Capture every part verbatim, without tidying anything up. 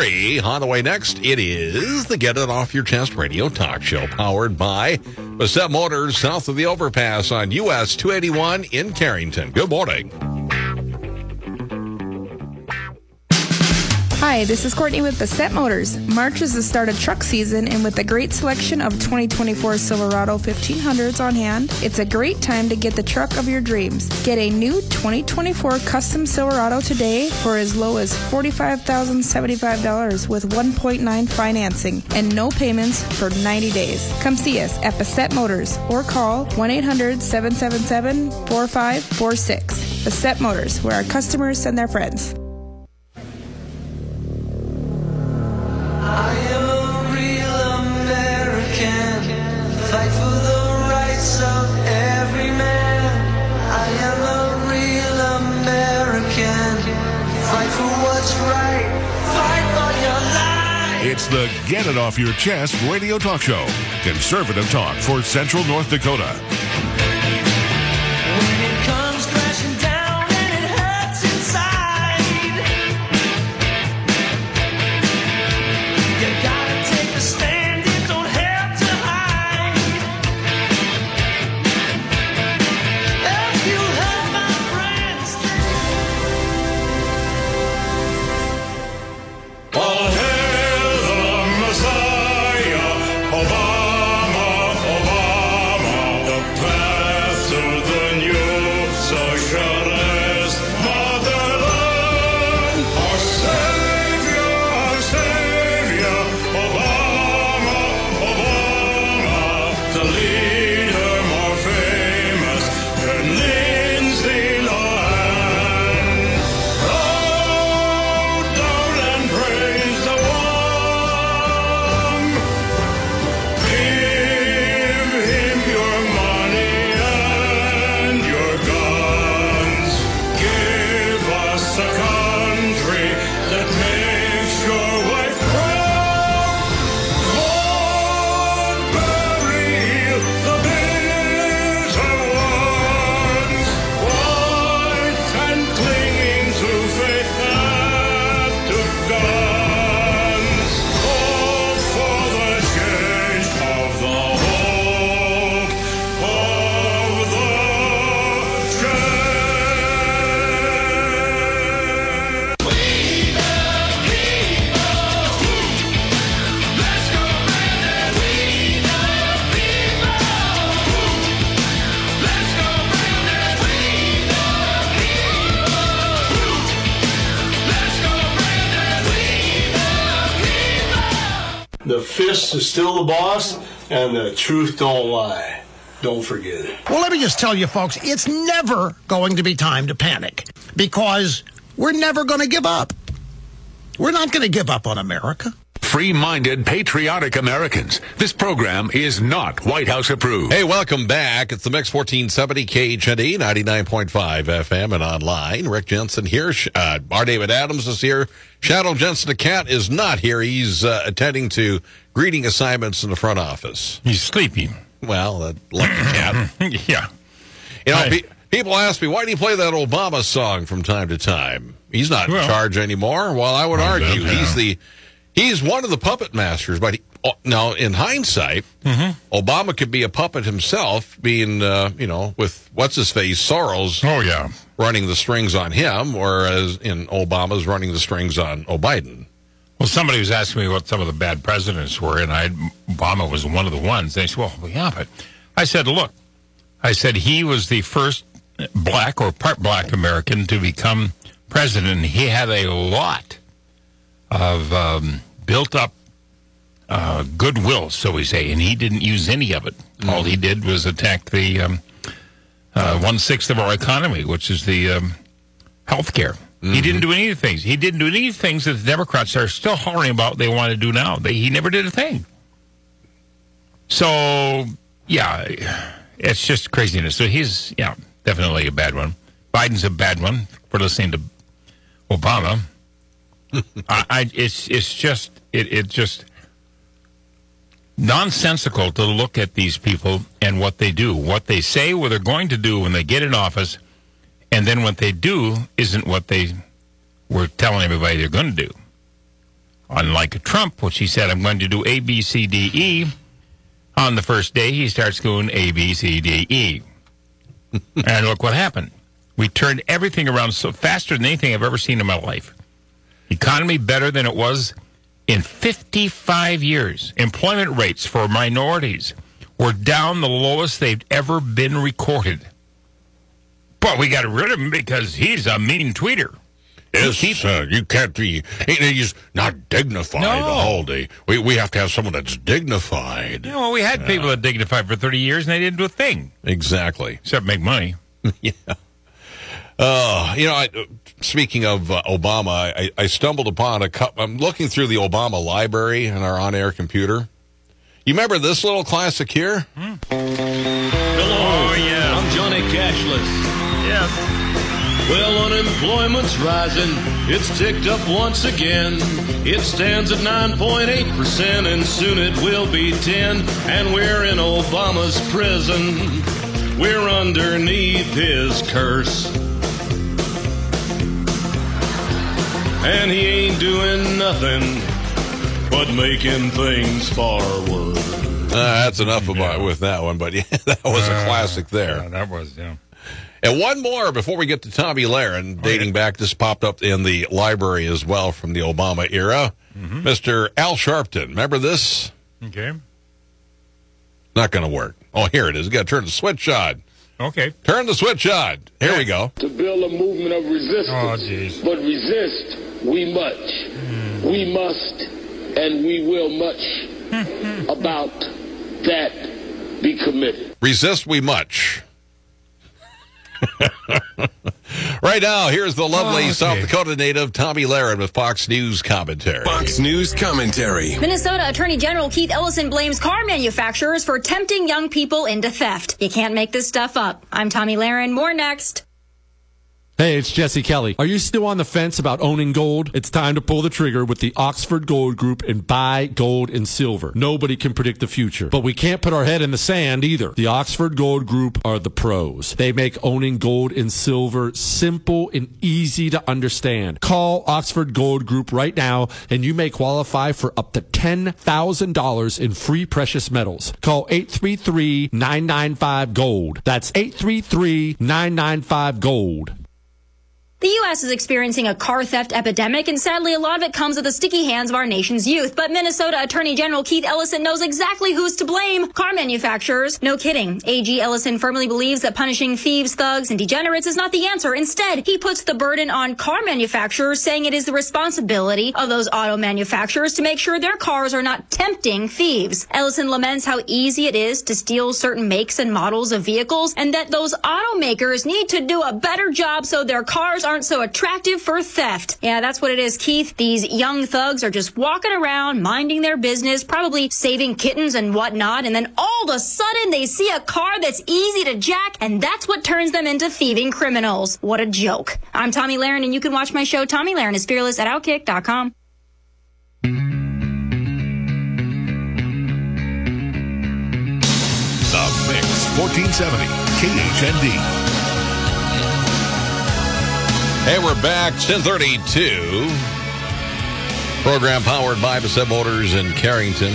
three. On the way next, it is the Get It Off Your Chest radio talk show, powered by Bassett Motors, south of the overpass on U S two eighty-one in Carrington. Good morning. Hi, this is Courtney with Bassett Motors. March is the start of truck season, and with a great selection of twenty twenty-four Silverado fifteen hundreds on hand, it's a great time to get the truck of your dreams. Get a new twenty twenty-four custom Silverado today for as low as forty-five thousand seventy-five dollars with one point nine financing and no payments for ninety days. Come see us at Bassett Motors or call one eight hundred seven seven seven four five four six. Bassett Motors, where our customers send their friends. I am a real American, fight for the rights of every man. I am a real American, fight for what's right, fight for your life. It's the Get It Off Your Chest radio talk show. Conservative talk for Central North Dakota. When it comes crashing down and it hurts inside, you gotta take a stand, you don't have to hide. If you hurt my friends, All hail the Messiah, Obama, Obama, the path to the new socialist motherland. Our savior, our savior, Obama, Obama, the leader more famous than Lindsay Lohan. Go down and praise the one. Give him your money and your guns. Give us a country that makes your wife proud. Lord, bury the bitter ones. White and clinging to faith after guns. Oh, for the change of the hope of the church. We the people. Let's go round and we the people. Let's go round and we the people. Let's go round and we the people. The fist is still the boss, and the truth don't lie. Don't forget it. Well, let me just tell you, folks, it's never going to be time to panic because we're never going to give up. We're not going to give up on America. Free-minded, patriotic Americans. This program is not White House approved. Hey, welcome back. It's the Mix fourteen seventy K H N D, ninety-nine point five F M and online. Rick Jensen here. Uh, R. David Adams is here. Shadow Jensen, the cat, is not here. He's uh, attending to greeting assignments in the front office. He's sleeping. Well, that lucky cat. Yeah. You know, Hi. pe- people ask me, why do you play that Obama song from time to time? He's not in Well- charge anymore. Well, I would Well, argue yeah. he's the he's one of the puppet masters. But he, oh, now, in hindsight, Obama could be a puppet himself, being uh, you know, with what's his face Soros Oh, yeah. running the strings on him, whereas in Obama's running the strings on O'Biden. Well, somebody was asking me what some of the bad presidents were, and I Obama was one of the ones. They said, well, yeah, but I said, look, I said he was the first black or part black American to become president. He had a lot of um, built up uh, goodwill, so we say, and he didn't use any of it. All he did was attack the um, uh, one-sixth of our economy, which is the um, health care. He didn't do any of the things. He didn't do any of the things that the Democrats are still hollering about they want to do now. They, he never did a thing. So, yeah, it's just craziness. So he's, yeah, definitely a bad one. Biden's a bad one for listening to Obama. I, I, it's it's just it it just nonsensical to look at these people and what they do, what they say, what they're going to do when they get in office, and then what they do isn't what they were telling everybody they're going to do. Unlike Trump, which he said, I'm going to do A, B, C, D, E. On the first day, he starts going A, B, C, D, E. And look what happened. We turned everything around so faster than anything I've ever seen in my life. Economy better than it was in fifty-five years. Employment rates for minorities were down the lowest they've ever been recorded. But we got rid of him because he's a mean tweeter. Yes, uh, you can't be. He's not dignified No. all day. We we have to have someone that's dignified. You know, we had people that dignified for thirty years and they didn't do a thing Exactly. except make money. Yeah. Uh, you know, I, speaking of uh, Obama, I, I stumbled upon a couple. I'm looking through the Obama library on our on-air computer. You remember this little classic here? Hmm. Hello. Oh, yeah. I'm Johnny Cashless. Yes. Well, unemployment's rising. It's ticked up once again. It stands at nine point eight percent, and soon it will be ten. And we're in Obama's prison. We're underneath his curse. And he ain't doing nothing but making things far worse. Uh, that's enough about with that one, but yeah, that was a classic there. Yeah, that was, yeah. And one more before we get to Tommy Lahren, dating back. This popped up in the library as well from the Obama era. Mister Al Sharpton. Remember this? Okay. Not going to work. Oh, here it is. You got to turn the switch on. Okay. Turn the switch on. Here we go. To build a movement of resistance. Oh, jeez. But resist we much. We must and we will much about that be committed. Resist we much. Right now, here's the lovely Oh, okay. South Dakota native Tommy Lahren with Fox News commentary. Fox News commentary. Minnesota Attorney General Keith Ellison blames car manufacturers for tempting young people into theft. You can't make this stuff up. I'm Tommy Lahren. More next. Hey, it's Jesse Kelly. Are you still on the fence about owning gold? It's time to pull the trigger with the Oxford Gold Group and buy gold and silver. Nobody can predict the future, but we can't put our head in the sand either. The Oxford Gold Group are the pros. They make owning gold and silver simple and easy to understand. Call Oxford Gold Group right now and you may qualify for up to ten thousand dollars in free precious metals. Call eight three three, nine nine five, GOLD. That's eight three three, nine nine five, GOLD. The U S is experiencing a car theft epidemic, and sadly, a lot of it comes at the sticky hands of our nation's youth. But Minnesota Attorney General Keith Ellison knows exactly who's to blame. Car manufacturers. No kidding. A G Ellison firmly believes that punishing thieves, thugs, and degenerates is not the answer. Instead, he puts the burden on car manufacturers, saying it is the responsibility of those auto manufacturers to make sure their cars are not tempting thieves. Ellison laments how easy it is to steal certain makes and models of vehicles, and that those automakers need to do a better job so their cars aren't so attractive for theft. Yeah, that's what it is, Keith. These young thugs are just walking around, minding their business, probably saving kittens and whatnot, and then all of a sudden they see a car that's easy to jack, and that's what turns them into thieving criminals. What a joke. I'm Tommy Lahren, and you can watch my show, Tommy Lahren is Fearless, at outkick dot com. The Mix, fourteen seventy K H N D. Hey, we're back. ten thirty-two. Program powered by Bassett Motors in Carrington.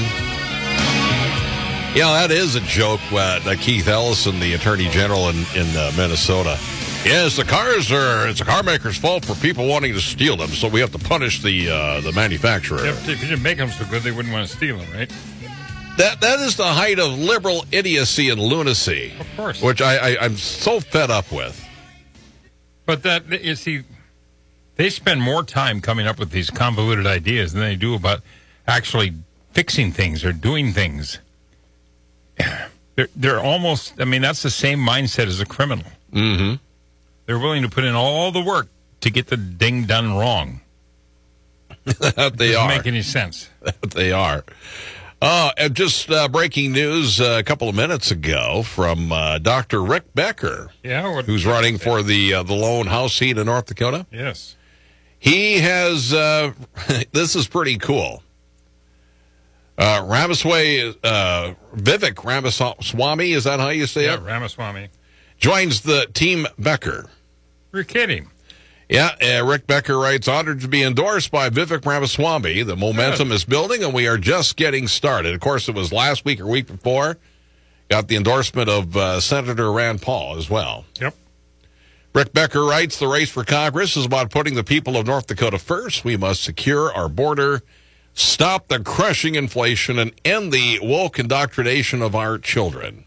Yeah, that is a joke. Uh, that Keith Ellison, the Attorney General in, in uh, Minnesota. Yes, the cars are, it's the car maker's fault for people wanting to steal them, so we have to punish the uh, the manufacturer. If, if you didn't make them so good, they wouldn't want to steal them, right? That That is the height of liberal idiocy and lunacy. Of course. Which I, I, I'm so fed up with. But that, you see, they spend more time coming up with these convoluted ideas than they do about actually fixing things or doing things. They're, they're almost, I mean, that's the same mindset as a criminal. Mm-hmm. They're willing to put in all the work to get the ding done wrong. That they Doesn't are. make any sense. That they are. Uh, and just uh, breaking news uh, a couple of minutes ago from uh, Doctor Rick Becker, Yeah. What, who's running for the uh, the lone House seat in North Dakota. Yes. He has, uh, this is pretty cool. Uh, Ramaswamy, uh, Vivek Ramaswamy, is that how you say Yeah, it? Ramaswamy. Joins the Team Becker. You're kidding. Yeah, uh, Rick Becker writes, honored to be endorsed by Vivek Ramaswamy. The momentum is building, and we are just getting started. Of course, it was last week or week before. Got the endorsement of uh, Senator Rand Paul as well. Yep. Rick Becker writes, the race for Congress is about putting the people of North Dakota first. We must secure our border, stop the crushing inflation, and end the woke indoctrination of our children.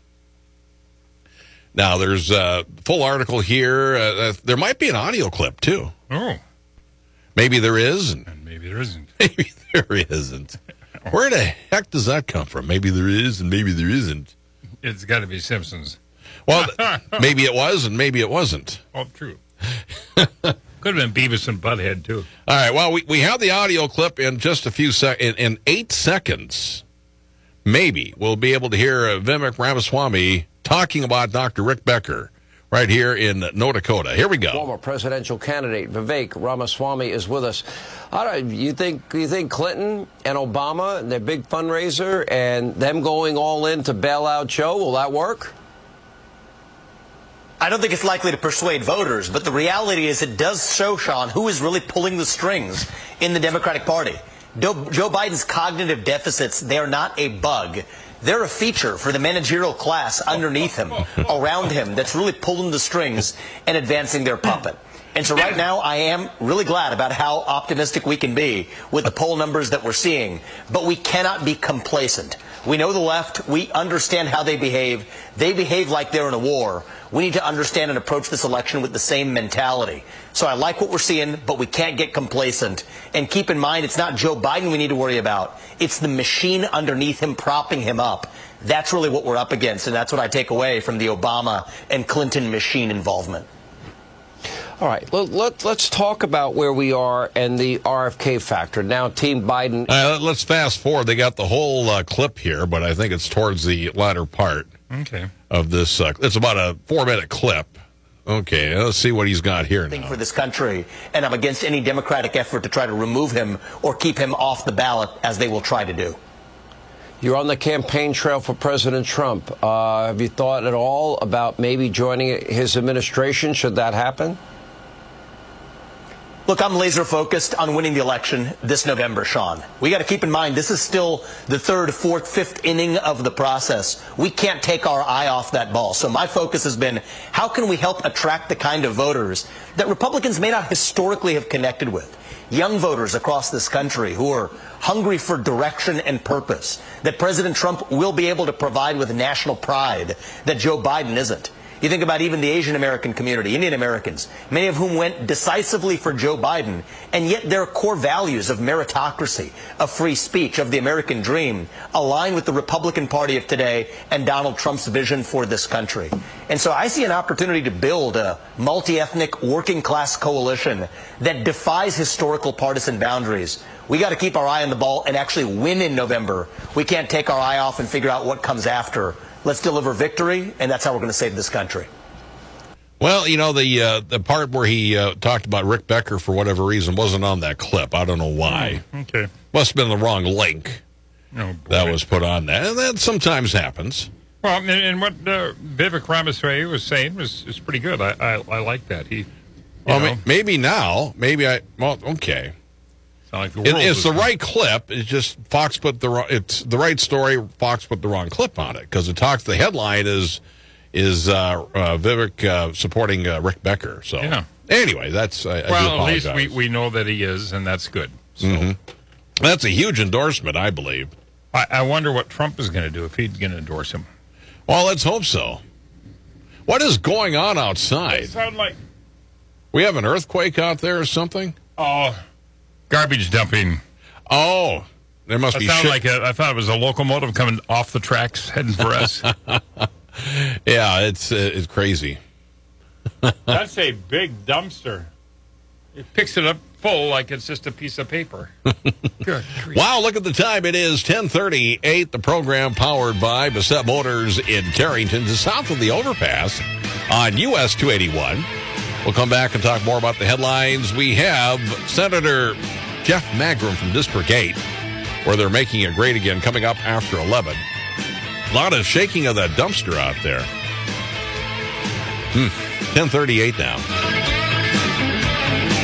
Now, there's a full article here. Uh, there might be an audio clip, too. Oh. Maybe there is. And and maybe there isn't. Maybe there isn't. Where the heck does that come from? Maybe there is and maybe there isn't. It's got to be Simpsons. Well, maybe it was and maybe it wasn't. Oh, true. Could have been Beavis and Butthead, too. All right, well, we, we have the audio clip in just a few sec- in, in eight seconds. Maybe we'll be able to hear uh, Vivek Ramaswamy talking about Doctor Rick Becker right here in North Dakota. Here we go. Former presidential candidate Vivek Ramaswamy is with us. All right, you think you think Clinton and Obama and their big fundraiser and them going all in to bail out Joe, will that work? I don't think it's likely to persuade voters, but the reality is it does show, Sean, who is really pulling the strings in the Democratic Party. Joe Biden's cognitive deficits, they're not a bug. They're a feature for the managerial class underneath him, around him, that's really pulling the strings and advancing their puppet. And so right now, I am really glad about how optimistic we can be with the poll numbers that we're seeing. But we cannot be complacent. We know the left. We understand how they behave. They behave like they're in a war. We need to understand and approach this election with the same mentality. So I like what we're seeing, but we can't get complacent. And keep in mind, it's not Joe Biden we need to worry about. It's the machine underneath him propping him up. That's really what we're up against, and that's what I take away from the Obama and Clinton machine involvement. All right, let, let, let's talk about where we are and the R F K factor. Now, Team Biden... Uh, let's fast forward. They got the whole uh, clip here, but I think it's towards the latter part okay. of this. Uh, it's about a four-minute clip. Okay, let's see what he's got here now. For this country, and I'm against any Democratic effort to try to remove him or keep him off the ballot, as they will try to do. You're on the campaign trail for President Trump. Uh, have you thought at all about maybe joining his administration, should that happen? Look, I'm laser focused on winning the election this November, Sean. We got to keep in mind this is still the third, fourth, fifth inning of the process. We can't take our eye off that ball. So my focus has been, how can we help attract the kind of voters that Republicans may not historically have connected with? Young voters across this country who are hungry for direction and purpose that President Trump will be able to provide with national pride that Joe Biden isn't. You think about even the Asian American community, Indian Americans, many of whom went decisively for Joe Biden, and yet their core values of meritocracy, of free speech, of the American dream align with the Republican Party of today and Donald Trump's vision for this country. And so I see an opportunity to build a multi-ethnic working class coalition that defies historical partisan boundaries. We got to keep our eye on the ball and actually win in November. We can't take our eye off and figure out what comes after. Let's deliver victory, and that's how we're going to save this country. Well, you know, the uh, the part where he uh, talked about Rick Becker, for whatever reason, wasn't on that clip. I don't know why. Oh, okay. Must have been the wrong link oh, that was put on that. And that sometimes happens. Well, and, and what uh, Vivek Ramaswamy was saying was, was pretty good. I, I, I like that. He, well, know, maybe now, maybe I, well, okay. Like the it, it's the right clip. It's just Fox put the wrong, it's the right story. Fox put the wrong clip on it because it talks. The headline is is uh, uh, Vivek uh, supporting uh, Rick Becker. So yeah. Anyway, that's I, well. I do at least we, we know that he is, and that's good. So. Mm-hmm. That's a huge endorsement, I believe. I, I wonder what Trump is going to do if he's going to endorse him. Well, let's hope so. What is going on outside? It sound like we have an earthquake out there or something. Oh. Garbage dumping. Oh, there must I be. Sound shit. like a, I thought it was a locomotive coming off the tracks heading for us. Yeah, it's uh, it's crazy. That's a big dumpster. It picks it up full like it's just a piece of paper. Good grief. Wow, look at the time. It is ten thirty-eight. The program powered by Bassett Motors in Carrington, to south of the overpass on U S two eighty-one. We'll come back and talk more about the headlines. We have Senator Jeff Magrum from District eight, where they're making it great again, coming up after eleven. A lot of shaking of that dumpster out there. Hmm. ten thirty-eight now.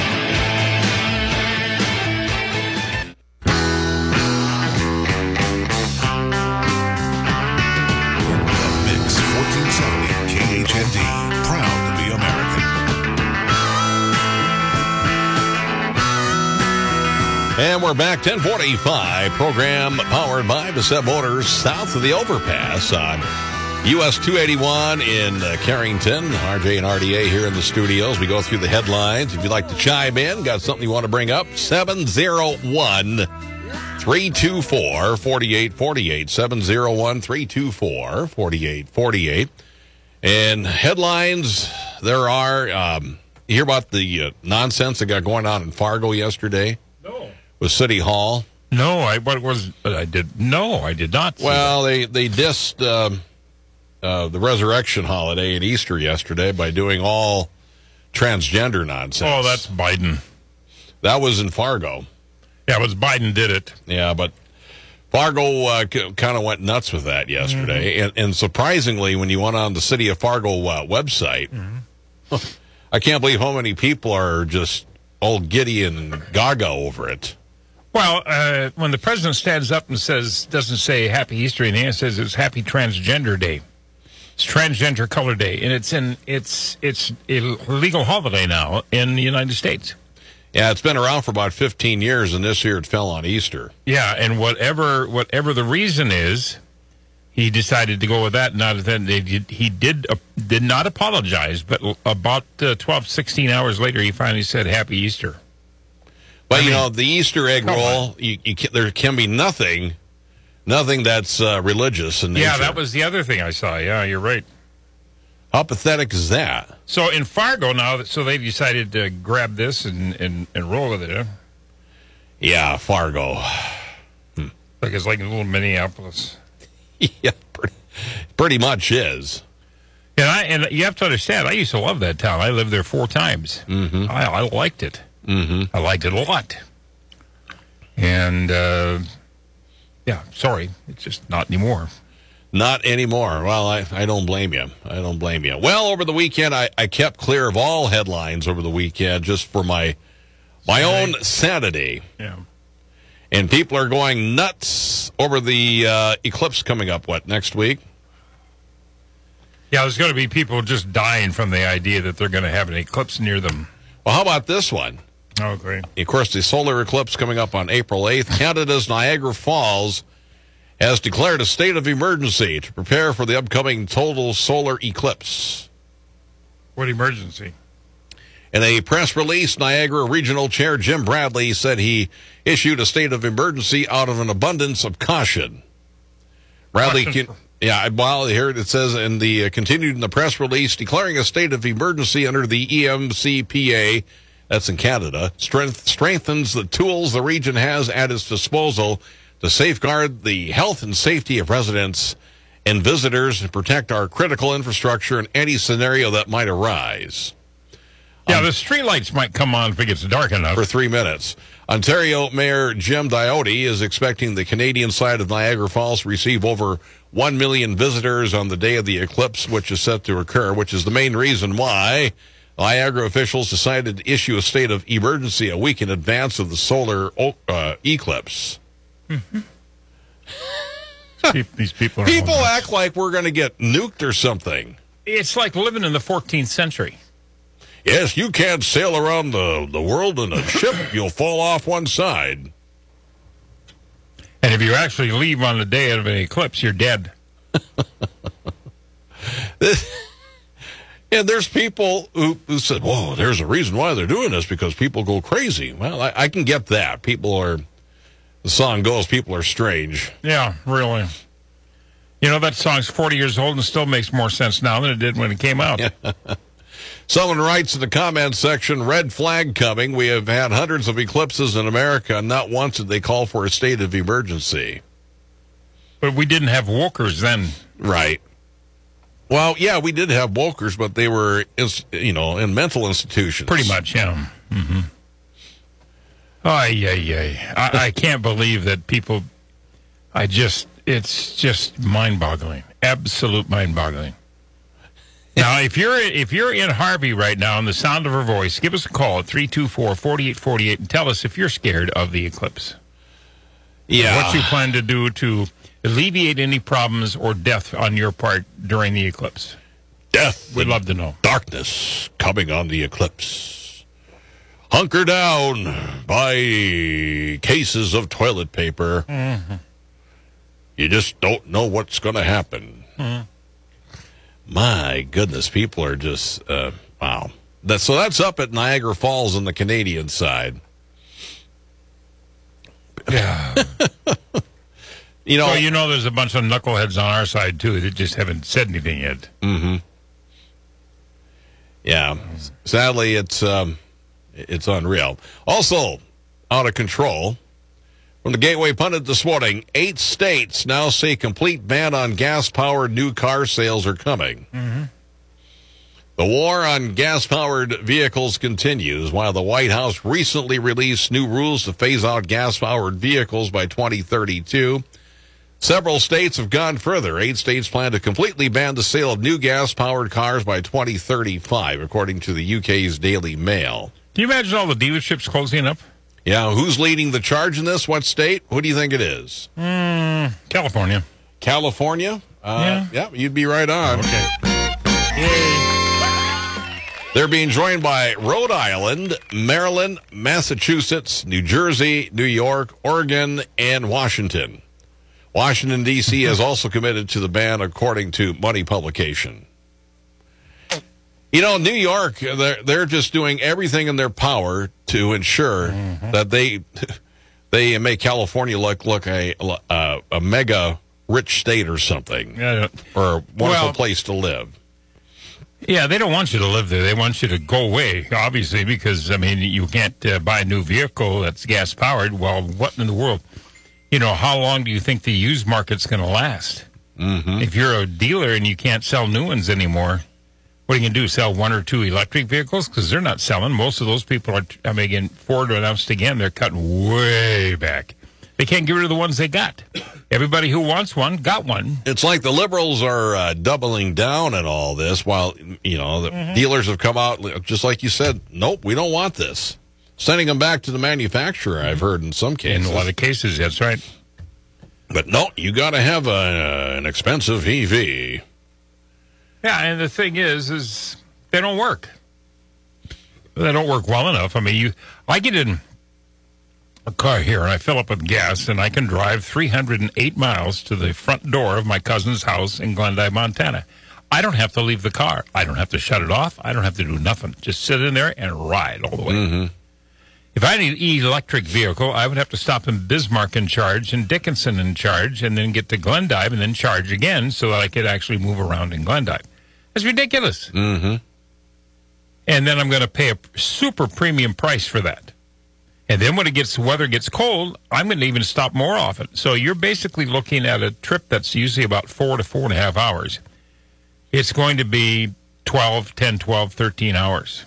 And we're back, ten forty-five, program powered by Bassett Motors, south of the overpass on U S two eighty-one in uh, Carrington. R J and R D A here in the studios. We go through the headlines. If you'd like to chime in, got something you want to bring up, seven oh one, three two four, four eight four eight, seven oh one, three two four, four eight four eight. And headlines, there are, um, you hear about the uh, nonsense that got going on in Fargo yesterday? No. With City Hall? No, I what was I did no, I did not. See well, that. they they dissed um, uh, the resurrection holiday at Easter yesterday by doing all transgender nonsense. Oh, that's Biden. That was in Fargo. Yeah, it was Biden did it. Yeah, but Fargo uh, c- kind of went nuts with that yesterday, mm-hmm. and, and surprisingly, when you went on the City of Fargo uh, website, mm-hmm. I can't believe how many people are just all giddy and gaga over it. Well, uh, when the president stands up and says, doesn't say Happy Easter, and he says it's Happy Transgender Day. It's Transgender Color Day, and it's in it's it's a legal holiday now in the United States. Yeah, it's been around for about fifteen years, and this year it fell on Easter. Yeah, and whatever whatever the reason is, he decided to go with that. Not that they did, he did uh, did not apologize, but about uh, twelve, sixteen hours later, he finally said Happy Easter. But, I you mean, know, the Easter egg roll, you, you can, there can be nothing, nothing that's uh, religious in nature. Yeah, that was the other thing I saw. Yeah, you're right. How pathetic is that? So in Fargo now, so they decided to grab this and, and, and roll with it, huh? Yeah, Fargo. Hmm. Like it's like a little Minneapolis. Yeah, pretty, pretty much is. And I and you have to understand, I used to love that town. I lived there four times. Mm-hmm. I, I liked it. Mm-hmm. I liked it a lot. And, uh, yeah, sorry, it's just not anymore. Not anymore. Well, I, I don't blame you. I don't blame you. Well, over the weekend, I, I kept clear of all headlines over the weekend just for my my own sanity. Yeah. And people are going nuts over the uh, eclipse coming up, what, next week? Yeah, there's going to be people just dying from the idea that they're going to have an eclipse near them. Well, how about this one? Oh, great. Of course, the solar eclipse coming up on April eighth. Canada's Niagara Falls has declared a state of emergency to prepare for the upcoming total solar eclipse. What emergency? In a press release, Niagara Regional Chair Jim Bradley said he issued a state of emergency out of an abundance of caution. Bradley, can, yeah, well, here it says in the uh, continued in the press release, declaring a state of emergency under the E M C P A, that's in Canada, strength, strengthens the tools the region has at its disposal to safeguard the health and safety of residents and visitors and protect our critical infrastructure in any scenario that might arise. Yeah, um, the streetlights might come on if it gets dark enough. For three minutes. Ontario Mayor Jim Diotti is expecting the Canadian side of Niagara Falls to receive over one million visitors on the day of the eclipse, which is set to occur, which is the main reason why Niagara officials decided to issue a state of emergency a week in advance of the solar uh, eclipse. Mm-hmm. These people are People act like we're going to get nuked or something. It's like living in the fourteenth century. Yes, you can't sail around the, the world in a ship. You'll fall off one side. And if you actually leave on the day of an eclipse, you're dead. And there's people who, who said, whoa, there's a reason why they're doing this, because people go crazy. Well, I, I can get that. People are, the song goes, people are strange. Yeah, really. You know, that song's forty years old and still makes more sense now than it did when it came out. Someone writes in the comments section, red flag coming. We have had hundreds of eclipses in America, and not once did they call for a state of emergency. But we didn't have walkers then. Right. Well, yeah, we did have walkers, but they were, you know, in mental institutions. Pretty much, yeah. Mm-hmm. Ay, ay, ay. I, I can't believe that people, I just, it's just mind-boggling. Absolute mind-boggling. Now, if you're if you're in Harvey right now, in the sound of her voice, give us a call at three two four, four eight four eight and tell us if you're scared of the eclipse. Yeah. What you plan to do to alleviate any problems or death on your part during the eclipse. Death. We'd love to know. Darkness coming on the eclipse. hunker down, buy cases of toilet paper. Mm-hmm. You just don't know what's going to happen. Mm-hmm. My goodness, people are just, uh, wow. That, so that's up at Niagara Falls on the Canadian side. Yeah. You know, well, you know, there's a bunch of knuckleheads on our side, too, that just haven't said anything yet. Mm-hmm. Yeah. Sadly, it's um, it's unreal. Also, out of control. From the Gateway Pundit this morning, eight states now say complete ban on gas-powered new car sales are coming. Mm-hmm. The war on gas-powered vehicles continues while the White House recently released new rules to phase out gas-powered vehicles by twenty thirty-two. Several states have gone further. Eight states plan to completely ban the sale of new gas-powered cars by twenty thirty-five, according to the U K's Daily Mail. Can you imagine all the dealerships closing up? Yeah, who's leading the charge in this? What state? Who do you think it is? Mm, California. California? Uh, yeah. Yeah, you'd be right on. Okay. Yay. They're being joined by Rhode Island, Maryland, Massachusetts, New Jersey, New York, Oregon, and Washington. Washington, D C has also committed to the ban, according to Money publication. You know, New York, they're, they're just doing everything in their power to ensure mm-hmm. that they they make California look, look a, a, a mega rich state or something, yeah. or a wonderful well, place to live. Yeah, they don't want you to live there. They want you to go away, obviously, because, I mean, you can't uh, buy a new vehicle that's gas-powered. Well, what in the world? You know, how long do you think the used market's going to last? Mm-hmm. If you're a dealer and you can't sell new ones anymore, what are you going to do, sell one or two electric vehicles? Because they're not selling. Most of those people are, I mean, again, Ford announced again, they're cutting way back. They can't get rid of the ones they got. Everybody who wants one got one. It's like the liberals are uh, doubling down on all this while, you know, the mm-hmm. dealers have come out, just like you said, nope, we don't want this. Sending them back to the manufacturer, I've heard in some cases. In a lot of cases, that's right. But no, you got to have a, uh, an expensive E V. Yeah, and the thing is, is they don't work. They don't work well enough. I mean, you, I get in a car here and I fill up with gas and I can drive three hundred eight miles to the front door of my cousin's house in Glendive, Montana. I don't have to leave the car. I don't have to shut it off. I don't have to do nothing. Just sit in there and ride all the way. Mm-hmm. If I need an electric vehicle, I would have to stop in Bismarck and charge and Dickinson and charge and then get to Glendive and then charge again so that I could actually move around in Glendive. That's ridiculous. Mm-hmm. And then I'm going to pay a super premium price for that. And then when it gets weather gets cold, I'm going to even stop more often. So you're basically looking at a trip that's usually about four to four and a half hours. It's going to be twelve, ten, twelve, thirteen hours.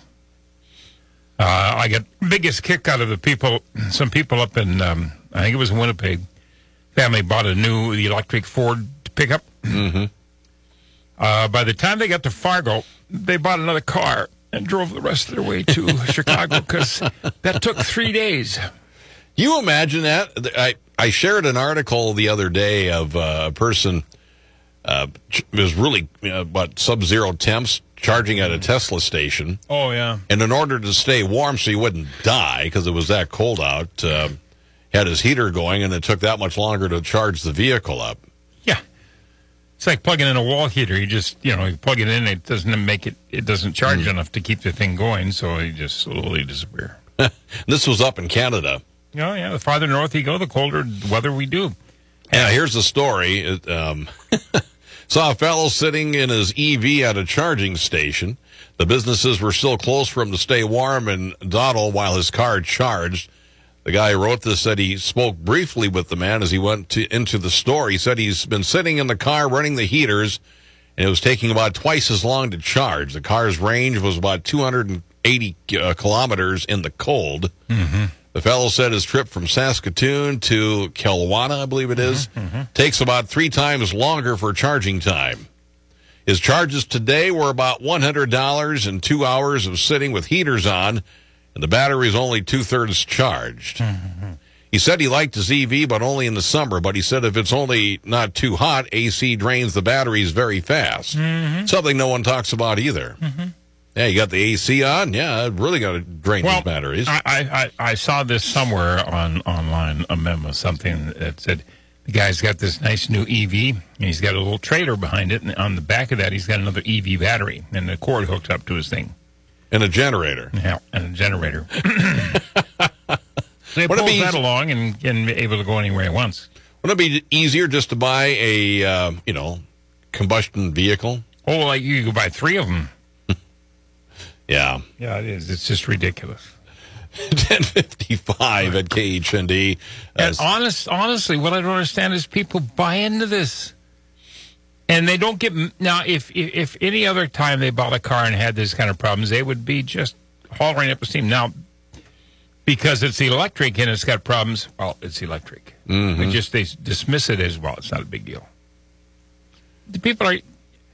Uh, I get biggest kick out of the people, some people up in, um, I think it was in Winnipeg, family bought a new electric Ford pickup. Mm-hmm. Uh, by the time they got to Fargo, they bought another car and drove the rest of their way to Chicago because that took three days. You imagine that? I, I shared an article the other day of uh, a person, uh, it was really, uh, what, sub-zero temps, charging at a Tesla station. Oh, yeah. And in order to stay warm so he wouldn't die, because it was that cold out, uh, had his heater going, and it took that much longer to charge the vehicle up. Yeah. It's like plugging in a wall heater. You just, you know, you plug it in, it doesn't make it, it doesn't charge mm. enough to keep the thing going, so you just slowly disappear. This was up in Canada. Oh, yeah. The farther north you go, the colder weather we do. Yeah, here's the story. It, um, saw a fellow sitting in his E V at a charging station. The businesses were still closed for him to stay warm and dawdle while his car charged. The guy who wrote this said he spoke briefly with the man as he went to, into the store. He said he's been sitting in the car running the heaters, and it was taking about twice as long to charge. The car's range was about two hundred eighty uh, kilometers in the cold. Mm-hmm. The fellow said his trip from Saskatoon to Kelowna, I believe it is, mm-hmm. takes about three times longer for charging time. His charges today were about one hundred dollars and two hours of sitting with heaters on, and the battery is only two-thirds charged. Mm-hmm. He said he liked his E V, but only in the summer. But he said if it's only not too hot, A C drains the batteries very fast. Mm-hmm. Something no one talks about either. Mm-hmm. Yeah, you got the A C on. Yeah, really got to drain well, these batteries. I, I, I saw this somewhere on online, a memo, something that said the guy's got this nice new E V, and he's got a little trailer behind it, and on the back of that, he's got another E V battery, and the cord hooked up to his thing. And a generator. Yeah, and a generator. So he Would it pulls be that easy- along and, and able to go anywhere he wants. Wouldn't it be easier just to buy a, uh, you know, combustion vehicle? Oh, like you could buy three of them. Yeah. Yeah, it is. It's just ridiculous. ten fifty-five at K H N D. And honest, honestly, what I don't understand is people buy into this. And they don't get... Now, if, if if any other time they bought a car and had this kind of problems, they would be just hollering up the steam. Now, because it's electric and it's got problems, well, it's electric. Mhm. They just they dismiss it as, well, it's not a big deal. The people are...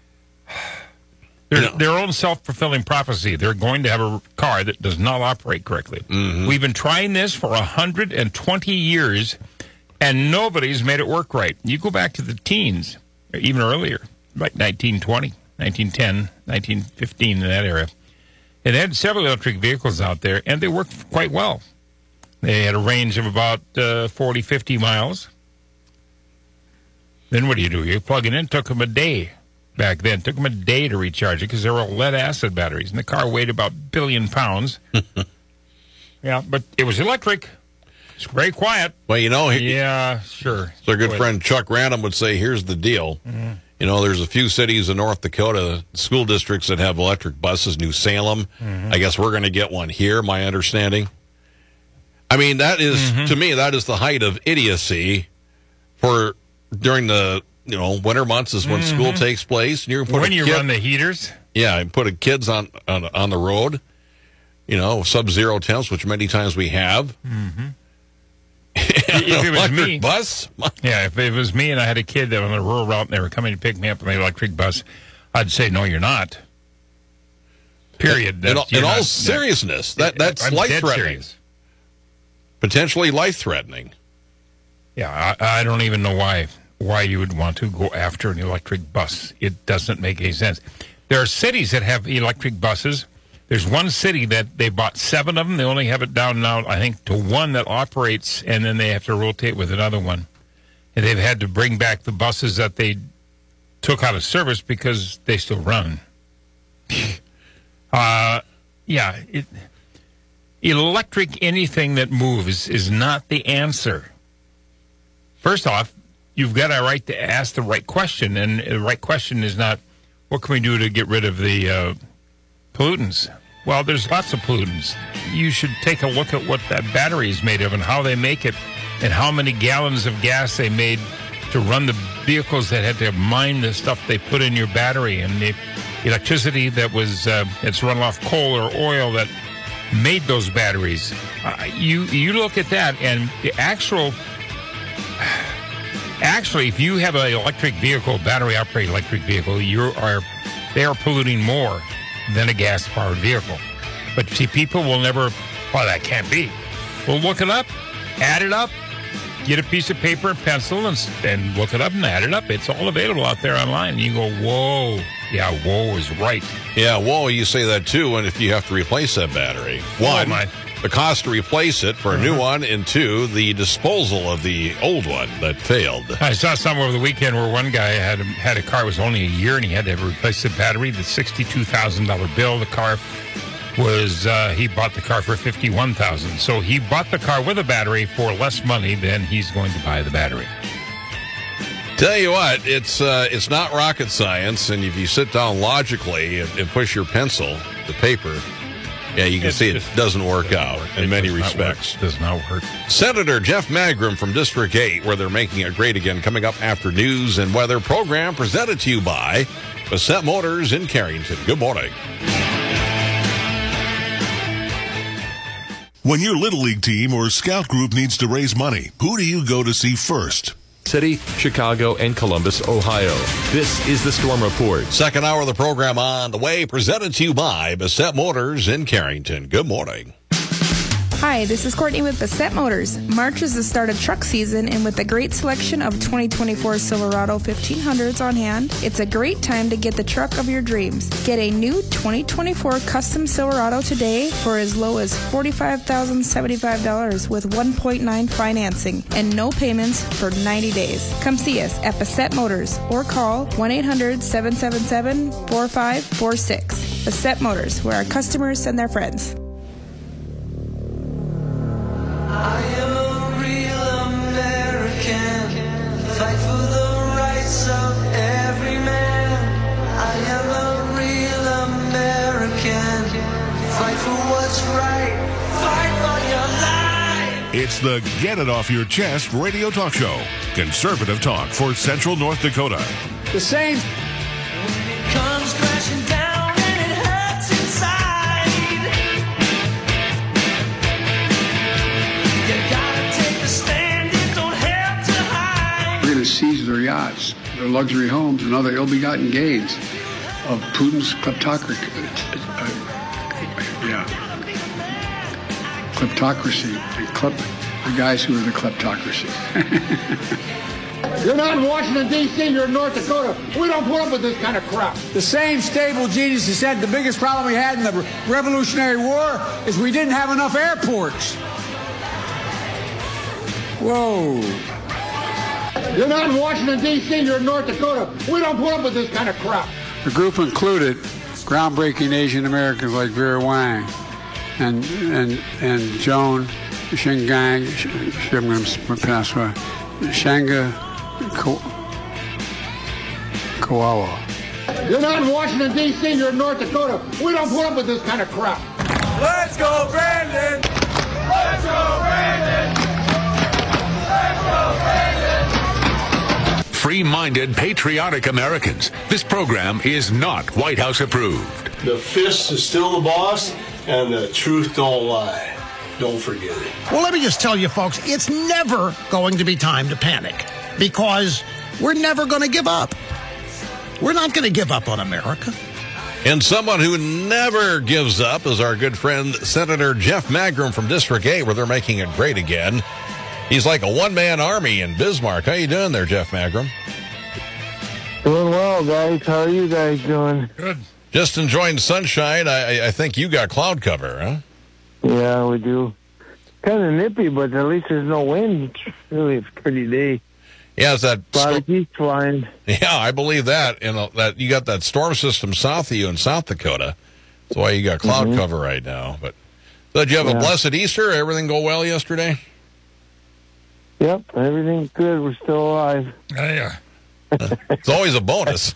Their, their own self-fulfilling prophecy. They're going to have a car that does not operate correctly. Mm-hmm. We've been trying this for one hundred twenty years, and nobody's made it work right. You go back to the teens, or even earlier, like nineteen twenty, nineteen ten, nineteen fifteen, in that era. And they had several electric vehicles out there, and they worked quite well. They had a range of about uh, forty, fifty miles. Then what do you do? You plug it in. It took them a day. Back then, it took them a day to recharge it because they were all lead-acid batteries, and the car weighed about a billion pounds. Yeah, but it was electric. It's very quiet. Well, you know... He, yeah, sure. So our good Go ahead. friend Chuck Random would say, here's the deal. Mm-hmm. You know, there's a few cities in North Dakota, school districts that have electric buses, New Salem. Mhm. I guess we're going to get one here, my understanding. I mean, that is, Mm-hmm. to me, that is the height of idiocy for during the... You know, winter months is when school Mhm. takes place. And you're put When a you kid, run the heaters? yeah, and put a kids on, on on the road. You know, sub-zero temps, which many times we have. Mm-hmm. If If it was me, bus, yeah, if it was me and I had a kid that on a rural route and they were coming to pick me up on the electric bus, I'd say, no, you're not. Period. In, all- That you're in all not- seriousness, that that's I'm dead life-threatening. serious. Potentially life-threatening. Yeah, I, I don't even know why why you would want to go after an electric bus. It doesn't make any sense. There are cities that have electric buses. There's one city that they bought seven of them. They only have it down now, I think, to one that operates, and then they have to rotate with another one. And they've had to bring back the buses that they took out of service because they still run. uh, yeah, it, electric anything that moves is not the answer. First off, you've got a right to ask the right question, and the right question is not, what can we do to get rid of the uh, pollutants? Well, there's lots of pollutants. You should take a look at what that battery is made of and how they make it and how many gallons of gas they made to run the vehicles that had to mine the stuff they put in your battery and the electricity that was, uh, it's run off coal or oil that made those batteries. Uh, you, you look at that and the actual... Actually, if you have an electric vehicle, battery-operated electric vehicle, you are they are polluting more than a gas-powered vehicle. But see, people will never, well, that can't be. Well, look it up, add it up, get a piece of paper and pencil, and, and look it up and add it up. It's all available out there online. You go, whoa, yeah, whoa is right. Yeah, whoa, you say that too, and if you have to replace that battery. One, Oh, my. the cost to replace it for a new one, and two, the disposal of the old one that failed. I saw some over the weekend where one guy had a, had a car, it was only a year, and he had to replace the battery, the sixty-two thousand dollars bill. The car was, uh, he bought the car for fifty-one thousand dollars. So he bought the car with a battery for less money than he's going to buy the battery. Tell you what, it's uh, it's not rocket science, and if you sit down logically and, and push your pencil, the paper, yeah, you can It see it just doesn't work doesn't out work. in It many does not respects. work. Does not work. Senator Jeff Magrum from District eight, where they're making it great again, coming up after news and weather program presented to you by Bassett Motors in Carrington. Good morning. When your Little League team or scout group needs to raise money, who do you go to see first? City, Chicago, and Columbus, Ohio. This is the Storm Report. Second hour of the program on the way, presented to you by Bassett Motors in Carrington. Good morning. Hi, this is Courtney with Bassett Motors. March is the start of truck season, and with a great selection of twenty twenty-four Silverado fifteen hundreds on hand, it's a great time to get the truck of your dreams. Get a new twenty twenty-four custom Silverado today for as low as forty-five thousand seventy-five dollars with one point nine financing and no payments for ninety days. Come see us at Bassett Motors or call one eight hundred seven seven seven four five four six. Bassett Motors, where our customers send their friends. I am a real American. Fight for the rights of every man. I am a real American. Fight for what's right. Fight for your life. It's the Get It Off Your Chest radio talk show. Conservative talk for Central North Dakota. The same. When it comes crashing down and it hurts inside, you gotta take a stand. It don't have to hide. We're going to seize their yachts, their luxury homes, and other ill-begotten gains of Putin's kleptocracy. Uh, yeah. Kleptocracy. And klep, the guys who are the kleptocracy. You're not in Washington, D C, you're in North Dakota. We don't put up with this kind of crap. The same stable genius has said the biggest problem we had in the Revolutionary War is we didn't have enough airports. Whoa. You're not in Washington, D C, you're in North Dakota. We don't put up with this kind of crap. The group included groundbreaking Asian Americans like Vera Wang and and and Joan Shingang. I'm going to pronounce her. Shanga Ko- Koala. You're not in Washington, D C, you're in North Dakota. We don't put up with this kind of crap. Let's go, Brandon! Let's go, Brandon! Let's go, Brandon! Free-minded, patriotic Americans. This program is not White House approved. The fist is still the boss, and the truth don't lie. Don't forget it. Well, let me just tell you, folks, it's never going to be time to panic because we're never going to give up. We're not going to give up on America. And someone who never gives up is our good friend, Senator Jeff Magrum from District eight, where they're making it great again. He's like a one-man army in Bismarck. How you doing there, Jeff Magrum? Doing well, guys. How are you guys doing? Good. Just enjoying sunshine. I, I think you got cloud cover, huh? Yeah, we do. Kind of nippy, but at least there's no wind. It's really a pretty day. Yeah, it's that. A lot of geese flying. Yeah, I believe that. You know that you got that storm system south of you in South Dakota. That's why you got cloud Mm-hmm. cover right now. But so did you have Yeah. a blessed Easter? Everything go well yesterday? Yep, everything's good. We're still alive. Yeah, It's always a bonus.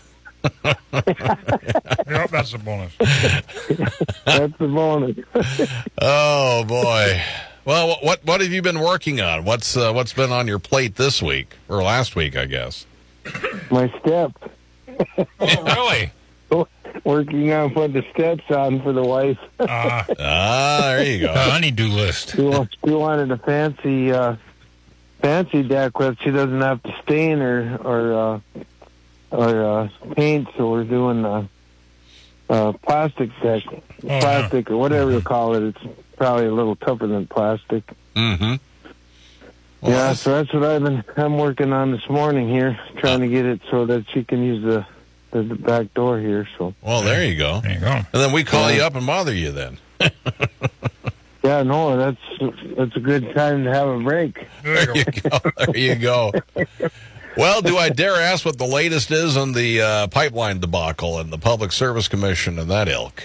yep, that's a bonus. That's the bonus. Oh boy. Well, what what have you been working on? What's uh, what's been on your plate this week or last week, I guess? My step. Oh, really? Working on putting the steps on for the wife. Uh, ah, there you go. A honeydew list. She, wa- she wanted a fancy, uh, fancy deck with she doesn't have to stain or or uh, or uh, paint. So we're doing uh, uh, plastic deck, yeah. plastic or whatever you call it. It's probably a little tougher than plastic. Mm-hmm. Yeah, so that's what I've been. I'm working on this morning here, trying to get it so that she can use the the, the back door here. So. Well, there you go. There you go. And then we call Yeah. you up and bother you then. Yeah, no, that's that's a good time to have a break. There you go. There you go. Well, do I dare ask what the latest is on the uh, pipeline debacle and the Public Service Commission and that ilk?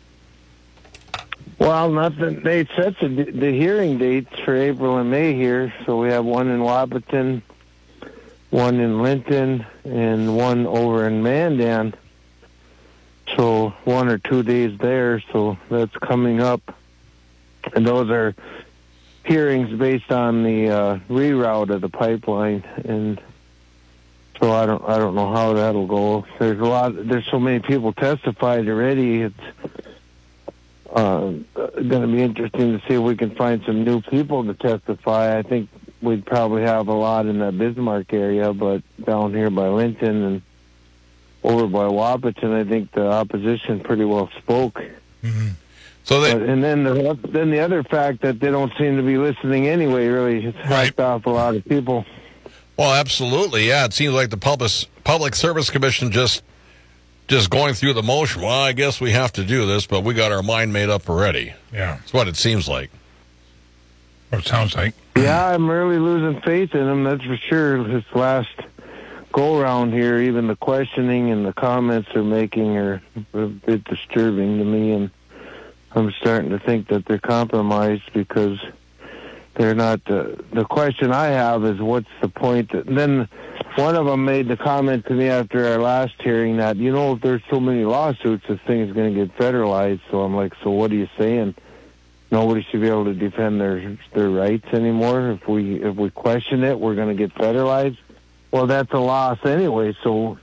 Well, nothing. They set the, the hearing dates for April and May here, so we have one in Wapaton, one in Linton, and one over in Mandan. So one or two days there, so that's coming up. And those are hearings based on the uh, reroute of the pipeline, and so I don't I don't know how that'll go. There's a lot. There's so many people testified already. It's uh, going to be interesting to see if we can find some new people to testify. I think we'd probably have a lot in the Bismarck area, but down here by Linton and over by Wapaton, I think the opposition pretty well spoke. Mm-hmm. So they, but, and then the then the other fact that they don't seem to be listening anyway really has hacked off a lot of people. Well, absolutely, yeah. It seems like the Public Public Service Commission just just going through the motion. Well, I guess we have to do this, but we got our mind made up already. Yeah, that's what it seems like. What it sounds like. Yeah, I'm really losing faith in them. That's for sure. This last go around here, even the questioning and the comments they're making are a bit disturbing to me, and I'm starting to think that they're compromised because they're not. Uh, the question I have is, what's the point? That, and then one of them made the comment to me after our last hearing that, you know, if there's so many lawsuits, this thing is going to get federalized. So I'm like, so what are you saying? Nobody should be able to defend their their rights anymore. If we if we question it, we're going to get federalized. Well, that's a loss anyway. So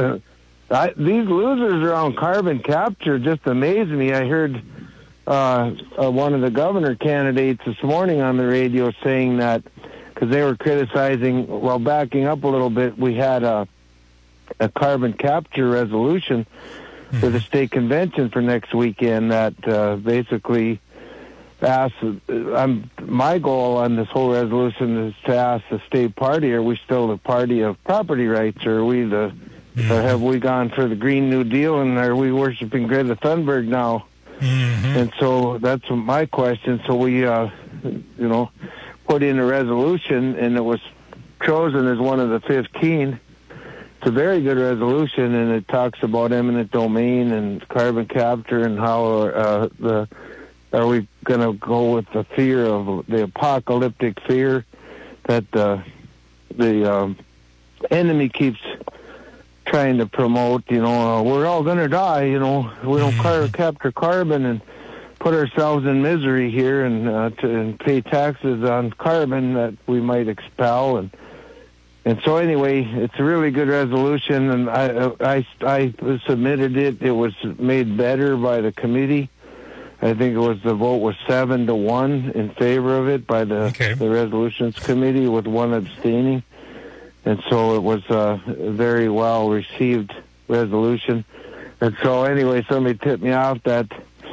I, these losers around carbon capture just amaze me. I heard uh, uh, one of the governor candidates this morning on the radio saying that, because they were criticizing, well, backing up a little bit, we had a, a carbon capture resolution mm-hmm. for the state convention for next weekend that uh, basically ask, um, my goal on this whole resolution is to ask the state party, are we still the party of property rights, or are we the, mm-hmm. or have we gone for the Green New Deal, and are we worshiping Greta Thunberg now? Mm-hmm. And so that's my question. So we, uh, you know, put in a resolution, and it was chosen as one of the fifteen. It's a very good resolution, and it talks about eminent domain and carbon capture and how uh, the Are we going to go with the fear of the apocalyptic fear that uh, the um, enemy keeps trying to promote? You know, uh, we're all going to die. You know, we don't car- capture carbon and put ourselves in misery here and, uh, to, and pay taxes on carbon that we might expel. And and so anyway, it's a really good resolution, and I I, I submitted it. It was made better by the committee. I think it was the vote was seven to one in favor of it by the okay. the resolutions committee, with one abstaining, and so it was a very well received resolution. And so anyway, somebody tipped me off that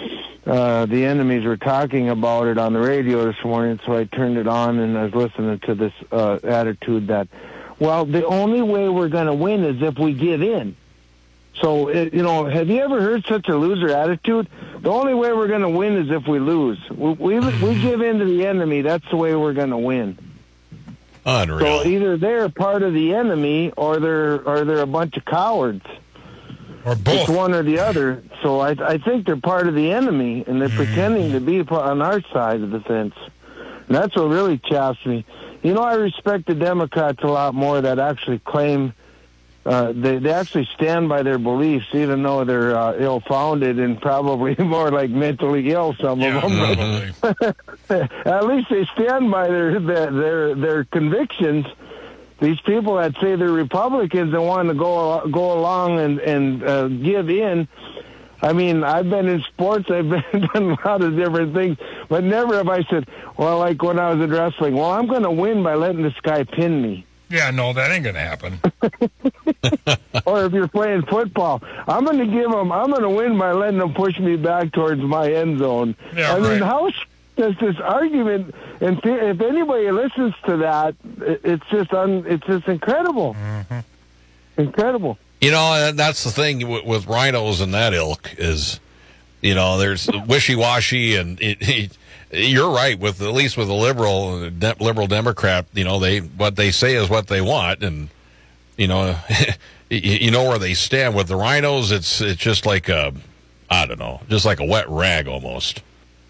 uh, the enemies were talking about it on the radio this morning, so I turned it on and I was listening to this uh, attitude that, well, the only way we're going to win is if we give in. So, it, you know, have you ever heard such a loser attitude? The only way we're going to win is if we lose. We, we, we give in to the enemy. That's the way we're going to win. Unreal. So either they're part of the enemy or they're or they're a bunch of cowards. Or both. It's one or the other. So I, I think they're part of the enemy, and they're mm. pretending to be on our side of the fence. And that's what really chaps me. You know, I respect the Democrats a lot more that actually claim Uh, they, they actually stand by their beliefs, even though they're uh, ill-founded and probably more like mentally ill, some yeah, of them. But at least they stand by their, their their their convictions. These people that say they're Republicans and want to go go along and and uh, give in. I mean, I've been in sports, I've been done a lot of different things, but never have I said, well, like when I was in wrestling, well, I'm going to win by letting this guy pin me. Yeah, no, that ain't going to happen. Or if you're playing football, I'm going to give them, I'm going to win by letting them push me back towards my end zone. Yeah, I right. mean, how does this argument, and if anybody listens to that, it's just un, it's just incredible. Mm-hmm. Incredible. You know, that's the thing with, with rhinos and that ilk is, you know, there's wishy-washy, and it, it, you're right, with at least with a liberal de- liberal Democrat, you know, they what they say is what they want, and you know, you know where they stand. With the rhinos, it's it's just like a, I don't know, just like a wet rag almost.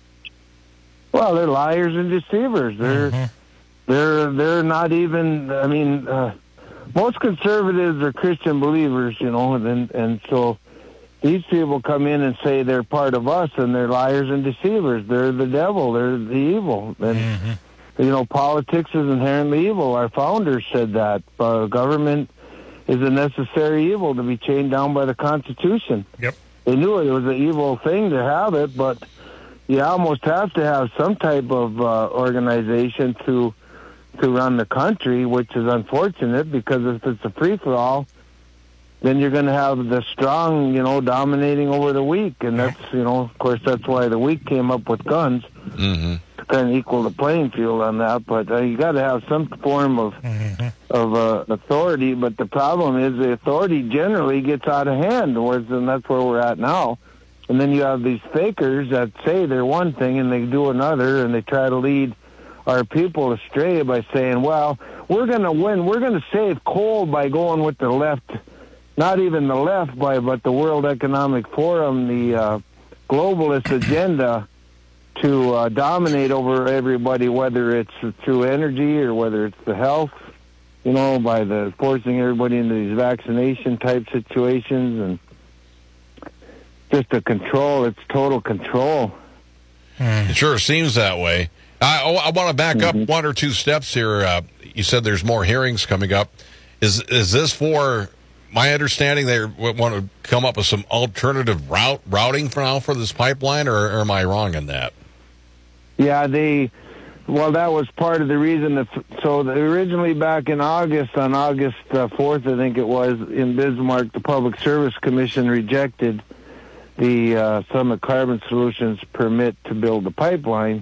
Well, they're liars and deceivers. They're mm-hmm. they're they're not even. I mean, uh, most conservatives are Christian believers, you know, and and so. These people come in and say they're part of us, and they're liars and deceivers. They're the devil. They're the evil. And, mm-hmm. you know, politics is inherently evil. Our founders said that. Uh, government is a necessary evil to be chained down by the Constitution. Yep. They knew it was an evil thing to have it, but you almost have to have some type of uh, organization to to run the country, which is unfortunate, because if it's a free-for-all, then you're going to have the strong, you know, dominating over the weak. And that's, you know, of course, that's why the weak came up with guns mm-hmm. to kind of equal the playing field on that. But uh, you got to have some form of Mm-hmm. of uh, authority. But the problem is the authority generally gets out of hand, whereas, and that's where we're at now. And then you have these fakers that say they're one thing and they do another, and they try to lead our people astray by saying, well, we're going to win. We're going to save coal by going with the left. Not even the left, by but the World Economic Forum, the uh, globalist agenda to uh, dominate over everybody, whether it's through energy or whether it's the health, you know, by the forcing everybody into these vaccination type situations, and just a control. It's total control. It sure seems that way. I, I want to back Mm-hmm. up one or two steps here. Uh, you said there's more hearings coming up. Is is this for? My understanding they want to come up with some alternative route routing for now for this pipeline, or, or am I wrong in that? Yeah, they, well, that was part of the reason. That, so the, originally back in August, on August uh, fourth, I think it was, in Bismarck, the Public Service Commission rejected the uh, Summit Carbon Solutions permit to build the pipeline.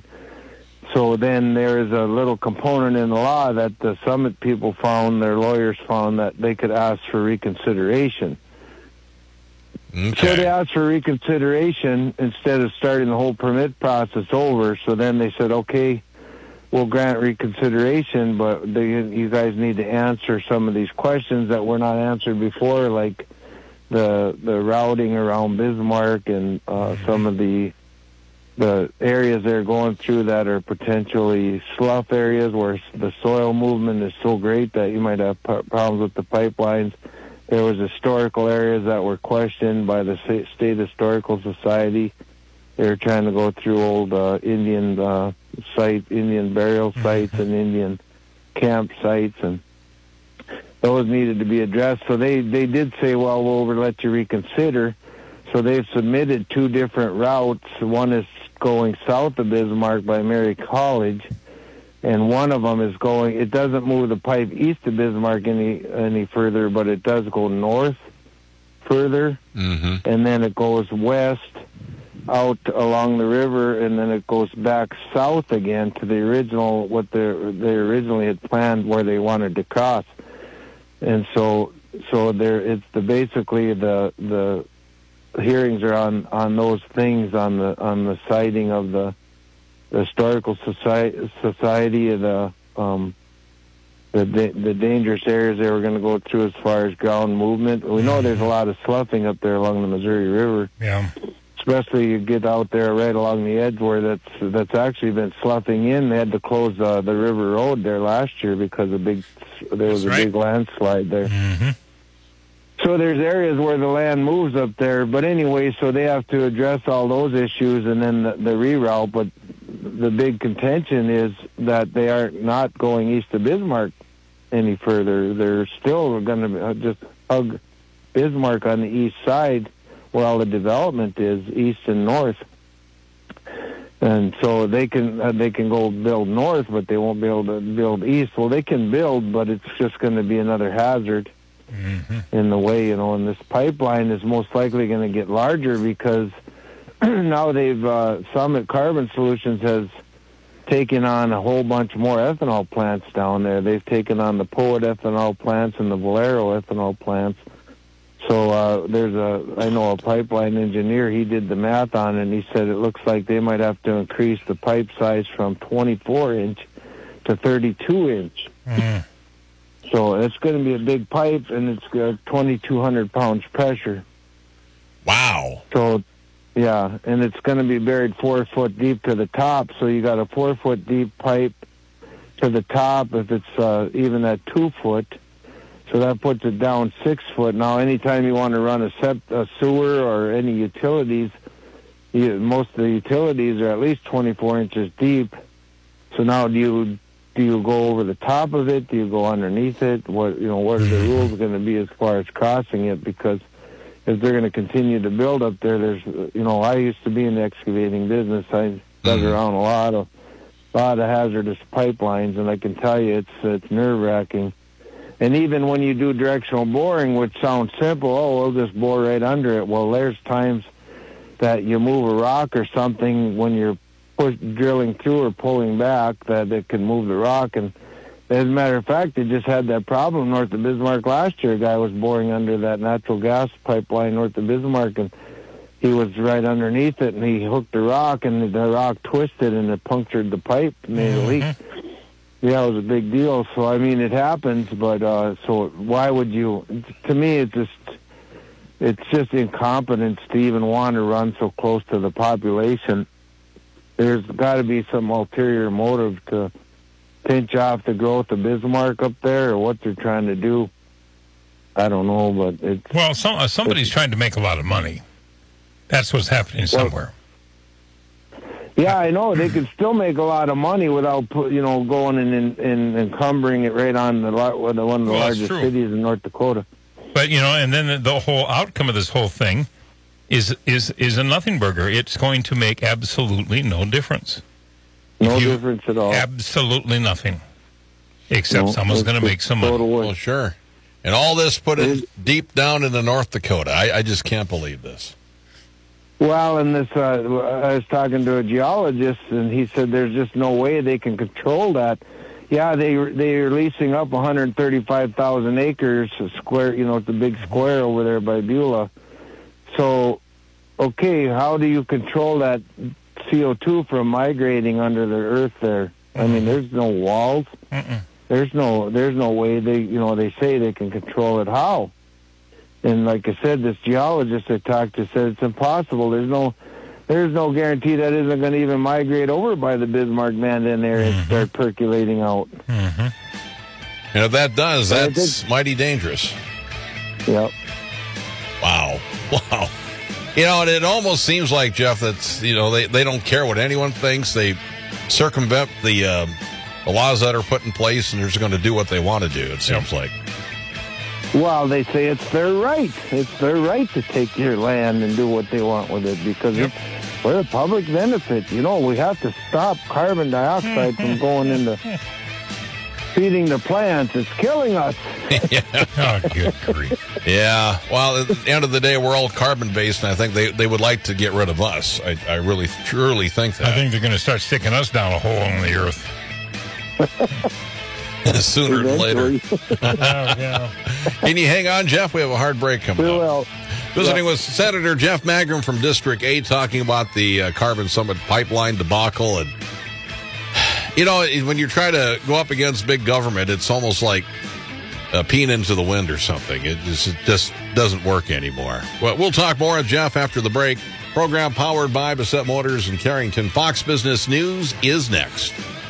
So then there is a little component in the law that the Summit people found, their lawyers found, that they could ask for reconsideration. Okay. So they asked for reconsideration instead of starting the whole permit process over. So then they said, okay, we'll grant reconsideration, but they, you guys need to answer some of these questions that were not answered before, like the the routing around Bismarck and uh, some of the the areas they're going through that are potentially slough areas where the soil movement is so great that you might have p- problems with the pipelines. There was historical areas that were questioned by the State Historical Society. They were trying to go through old uh, Indian uh, site, Indian burial sites and Indian camp sites, and those needed to be addressed. So they, they did say, well, we'll let you reconsider. So they've submitted two different routes. One is going south of Bismarck by Mary College, and one of them is going, it doesn't move the pipe east of Bismarck any any further, but it does go north further, mm-hmm. and then it goes west out along the river, and then it goes back south again to the original, what they they originally had planned where they wanted to cross. And so so there it's the basically the the hearings are on, on those things, on the on the siting of the, the historical society, society of the um, the the dangerous areas they were going to go through as far as ground movement. We know there's a lot of sloughing up there along the Missouri River. Yeah. Especially you get out there right along the edge where that's that's actually been sloughing in. They had to close uh, the river road there last year because a big there was That's a right. big landslide there. Mm-hmm. So there's areas where the land moves up there, but anyway, so they have to address all those issues and then the, the reroute. But the big contention is that they are not going east of Bismarck any further. They're still going to just hug Bismarck on the east side, where all the development is, east and north. And so they can uh, they can go build north, but they won't be able to build east. Well, they can build, but it's just going to be another hazard. Mm-hmm. In the way, you know, and this pipeline is most likely going to get larger because now they've, uh, Summit Carbon Solutions has taken on a whole bunch more ethanol plants down there. They've taken on the Poet ethanol plants and the Valero ethanol plants. So uh, there's a, I know a pipeline engineer, he did the math on it, and he said it looks like they might have to increase the pipe size from twenty-four inch to thirty-two inch. Mm. So it's going to be a big pipe, and it's got twenty-two hundred pounds pressure. Wow. So, yeah, and it's going to be buried four foot deep to the top. So you got a four foot deep pipe to the top. If it's uh, even at two foot, so that puts it down six foot. Now, anytime you want to run a, sept- a sewer or any utilities, you, most of the utilities are at least twenty-four inches deep. So now, do you do you go over the top of it? Do you go underneath it? What you know? What are the rules going to be as far as crossing it? Because if they're going to continue to build up there, there's you know, I used to be in the excavating business. I dug Mm-hmm. around a lot of a lot of hazardous pipelines, and I can tell you, it's it's nerve wracking. And even when you do directional boring, which sounds simple, oh, we'll just bore right under it. Well, there's times that you move a rock or something when you're push, drilling through or pulling back, that it can move the rock. And as a matter of fact, they just had that problem north of Bismarck last year. A guy was boring under that natural gas pipeline north of Bismarck, and he was right underneath it, and he hooked the rock, and the rock twisted, and it punctured the pipe and made a leak. Yeah, it was a big deal. So, I mean, it happens, but uh, so why would you... To me, it's just, it's just incompetence to even want to run so close to the population. There's got to be some ulterior motive to pinch off the growth of Bismarck up there, or what they're trying to do. I don't know, but it's... Well, some, uh, somebody's trying to make a lot of money. That's what's happening somewhere. Yeah, I know. They could still make a lot of money without, put, you know, going and, and, and encumbering it right on the, one of the well, largest cities in North Dakota. But, you know, and then the, the whole outcome of this whole thing is is is a nothing burger. It's going to make absolutely no difference. No you, difference at all. Absolutely nothing. Except no, someone's going to make some money. Well, sure. And all this put it deep down into North Dakota. I, I just can't believe this. Well, and this, uh, I was talking to a geologist, and he said there's just no way they can control that. Yeah, they they're leasing up one hundred thirty-five thousand acres, a square, you know, the big square over there by Beulah. So, okay, how do you control that C O two from migrating under the earth there? I mean, there's no walls. Mm-mm. There's no there's no way they, you know, they say they can control it. How? And like I said, this geologist I talked to said it's impossible. There's no, there's no guarantee that isn't going to even migrate over by the Bismarck-Mandan area mm-hmm. and start percolating out. Mm-hmm. And if that does, that's think, mighty dangerous. Yep. Wow. Wow. You know, and it almost seems like, Jeff, that's, you know, they, they don't care what anyone thinks. They circumvent the, uh, the laws that are put in place, and they're just going to do what they want to do, it seems yep. like. Well, they say it's their right. It's their right to take your land and do what they want with it because yep. it's for the public benefit. You know, we have to stop carbon dioxide from going into feeding the plants. It's killing us. yeah. Oh, good grief. Yeah. Well, at the end of the day, we're all carbon-based, and I think they, they would like to get rid of us. I, I really, truly think that. I think they're going to start sticking us down a hole in the earth. Sooner than later. oh, yeah. Can you hang on, Jeff? We have a hard break coming we up. Will. Visiting yeah. with Senator Jeff Magrum from District eight, talking about the uh, Carbon Summit pipeline debacle. And, you know, when you try to go up against big government, it's almost like uh, peeing into the wind or something. It just, it just doesn't work anymore. Well, we'll talk more with Jeff after the break. Program powered by Bassett Motors in Carrington. Fox Business News is next.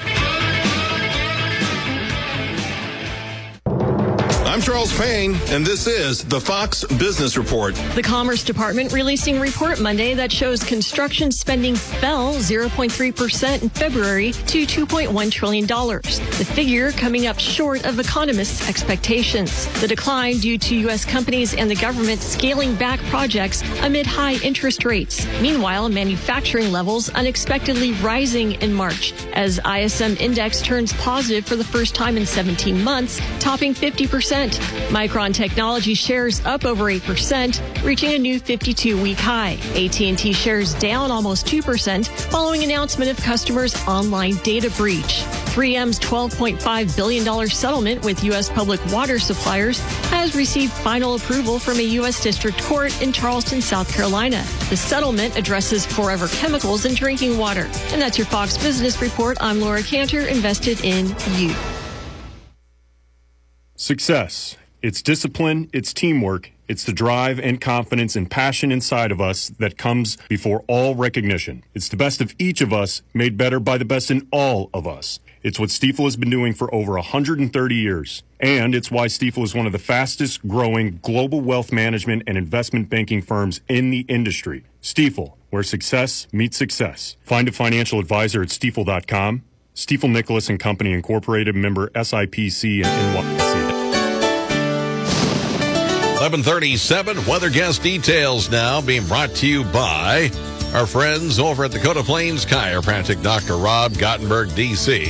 I'm Charles Payne, and this is the Fox Business Report. The Commerce Department releasing a report Monday that shows construction spending fell zero point three percent in February to two point one trillion dollars. The figure coming up short of economists' expectations. The decline due to U S companies and the government scaling back projects amid high interest rates. Meanwhile, manufacturing levels unexpectedly rising in March as I S M index turns positive for the first time in seventeen months, topping fifty percent. Micron Technology shares up over eight percent, reaching a new fifty-two week high. A T and T shares down almost two percent following announcement of customers' online data breach. three M's twelve point five billion dollars settlement with U S public water suppliers has received final approval from a U S district court in Charleston, South Carolina. The settlement addresses forever chemicals in drinking water. And that's your Fox Business Report. I'm Laura Cantor, invested in you. Success. It's discipline, it's teamwork, it's the drive and confidence and passion inside of us that comes before all recognition. It's the best of each of us made better by the best in all of us. It's what Stifel has been doing for over one hundred thirty years. And it's why Stifel is one of the fastest growing global wealth management and investment banking firms in the industry. Stifel, where success meets success. Find a financial advisor at stifel dot com. Stifel Nicholas and Company Incorporated, member S I P C and N Y S E. eleven thirty-seven, weather guest details now being brought to you by our friends over at Dakota Plains Chiropractic, Doctor Rob Gottenberg, D C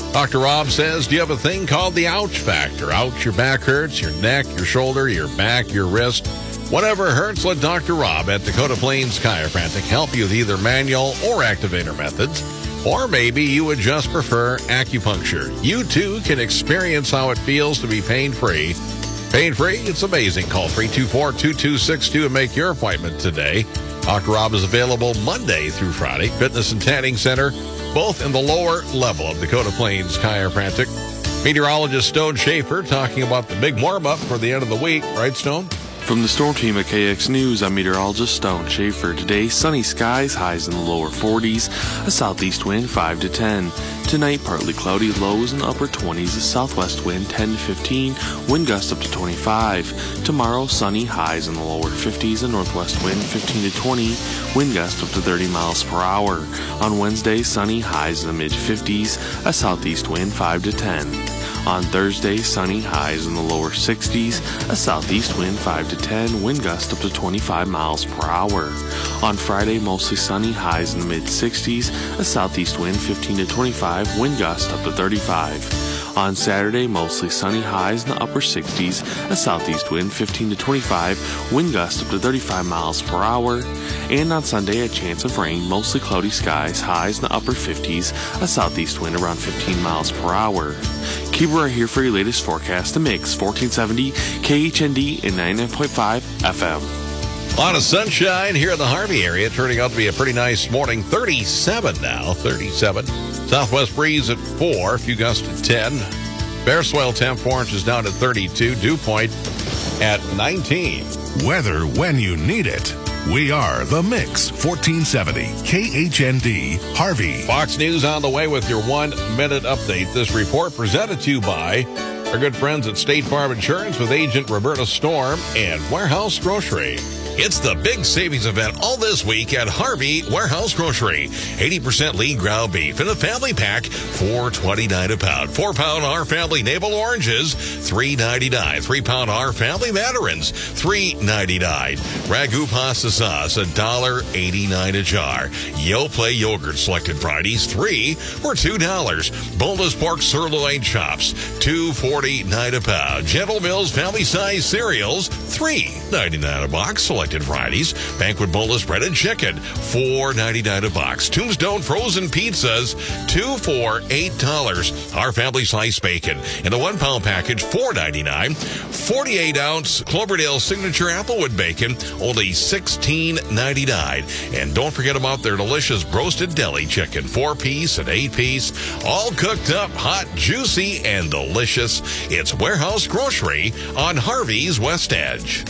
Doctor Rob says, do you have a thing called the ouch factor? Ouch, your back hurts, your neck, your shoulder, your back, your wrist. Whatever hurts, let Doctor Rob at Dakota Plains Chiropractic help you with either manual or activator methods. Or maybe you would just prefer acupuncture. You too can experience how it feels to be pain-free. Pain-free, it's amazing. Call three two four, two two six two and make your appointment today. Doctor Rob is available Monday through Friday. Fitness and Tanning Center, both in the lower level of Dakota Plains Chiropractic. Meteorologist Stone Schaefer talking about the big warm-up for the end of the week. Right, Stone? From the Storm Team at K X News, I'm meteorologist Stone Schaefer. Today, sunny skies, highs in the lower forties, a southeast wind five to ten. Tonight, partly cloudy, lows in the upper twenties, a southwest wind ten to fifteen, wind gust up to twenty-five. Tomorrow, sunny, highs in the lower fifties, a northwest wind fifteen to twenty, wind gust up to thirty miles per hour. On Wednesday, sunny, highs in the mid fifties, a southeast wind five to ten. On Thursday, sunny, highs in the lower sixties, a southeast wind five to ten, wind gust up to twenty-five miles per hour. On Friday, mostly sunny, highs in the mid sixties, a southeast wind fifteen to twenty-five, wind gust up to thirty-five. On Saturday, mostly sunny, highs in the upper sixties, a southeast wind fifteen to twenty-five, wind gust up to thirty-five miles per hour. And on Sunday, a chance of rain, mostly cloudy skies, highs in the upper fifties, a southeast wind around fifteen miles per hour. Keep right here for your latest forecast. The Mix, fourteen seventy K H N D and ninety-nine point five F M. A lot of sunshine here in the Harvey area, turning out to be a pretty nice morning. thirty-seven now, thirty-seven. Southwest breeze at four, few gusts at ten. Bare swell temp, four inches down to thirty-two. Dew point at nineteen. Weather when you need it. We are The Mix, fourteen seventy K H N D, Harvey. Fox News on the way with your one-minute update. This report presented to you by our good friends at State Farm Insurance with agent Roberta Storm and Warehouse Grocery. It's the big savings event all this week at Harvey Warehouse Grocery. eighty percent lean ground beef in a family pack, four twenty-nine a pound. four pound Our Family Navel Oranges, three ninety-nine. three pound Our Family Mandarins, three ninety-nine. Ragu pasta sauce, one eighty-nine a jar. Yoplait yogurt selected varieties, three for two dollars. Boneless pork sirloin chops, two forty-nine a pound. Gentle Mills family size cereals, three ninety-nine a box. Selected varieties. Banquet boneless breaded chicken, four ninety-nine a box. Tombstone frozen pizzas, two for eight dollars. Our Family slice bacon in a one pound package, four ninety-nine. forty-eight ounce Cloverdale signature applewood bacon, only sixteen ninety-nine. And don't forget about their delicious roasted deli chicken, four piece and eight piece, all cooked up, hot, juicy, and delicious. It's Warehouse Grocery on Harvey's West Edge.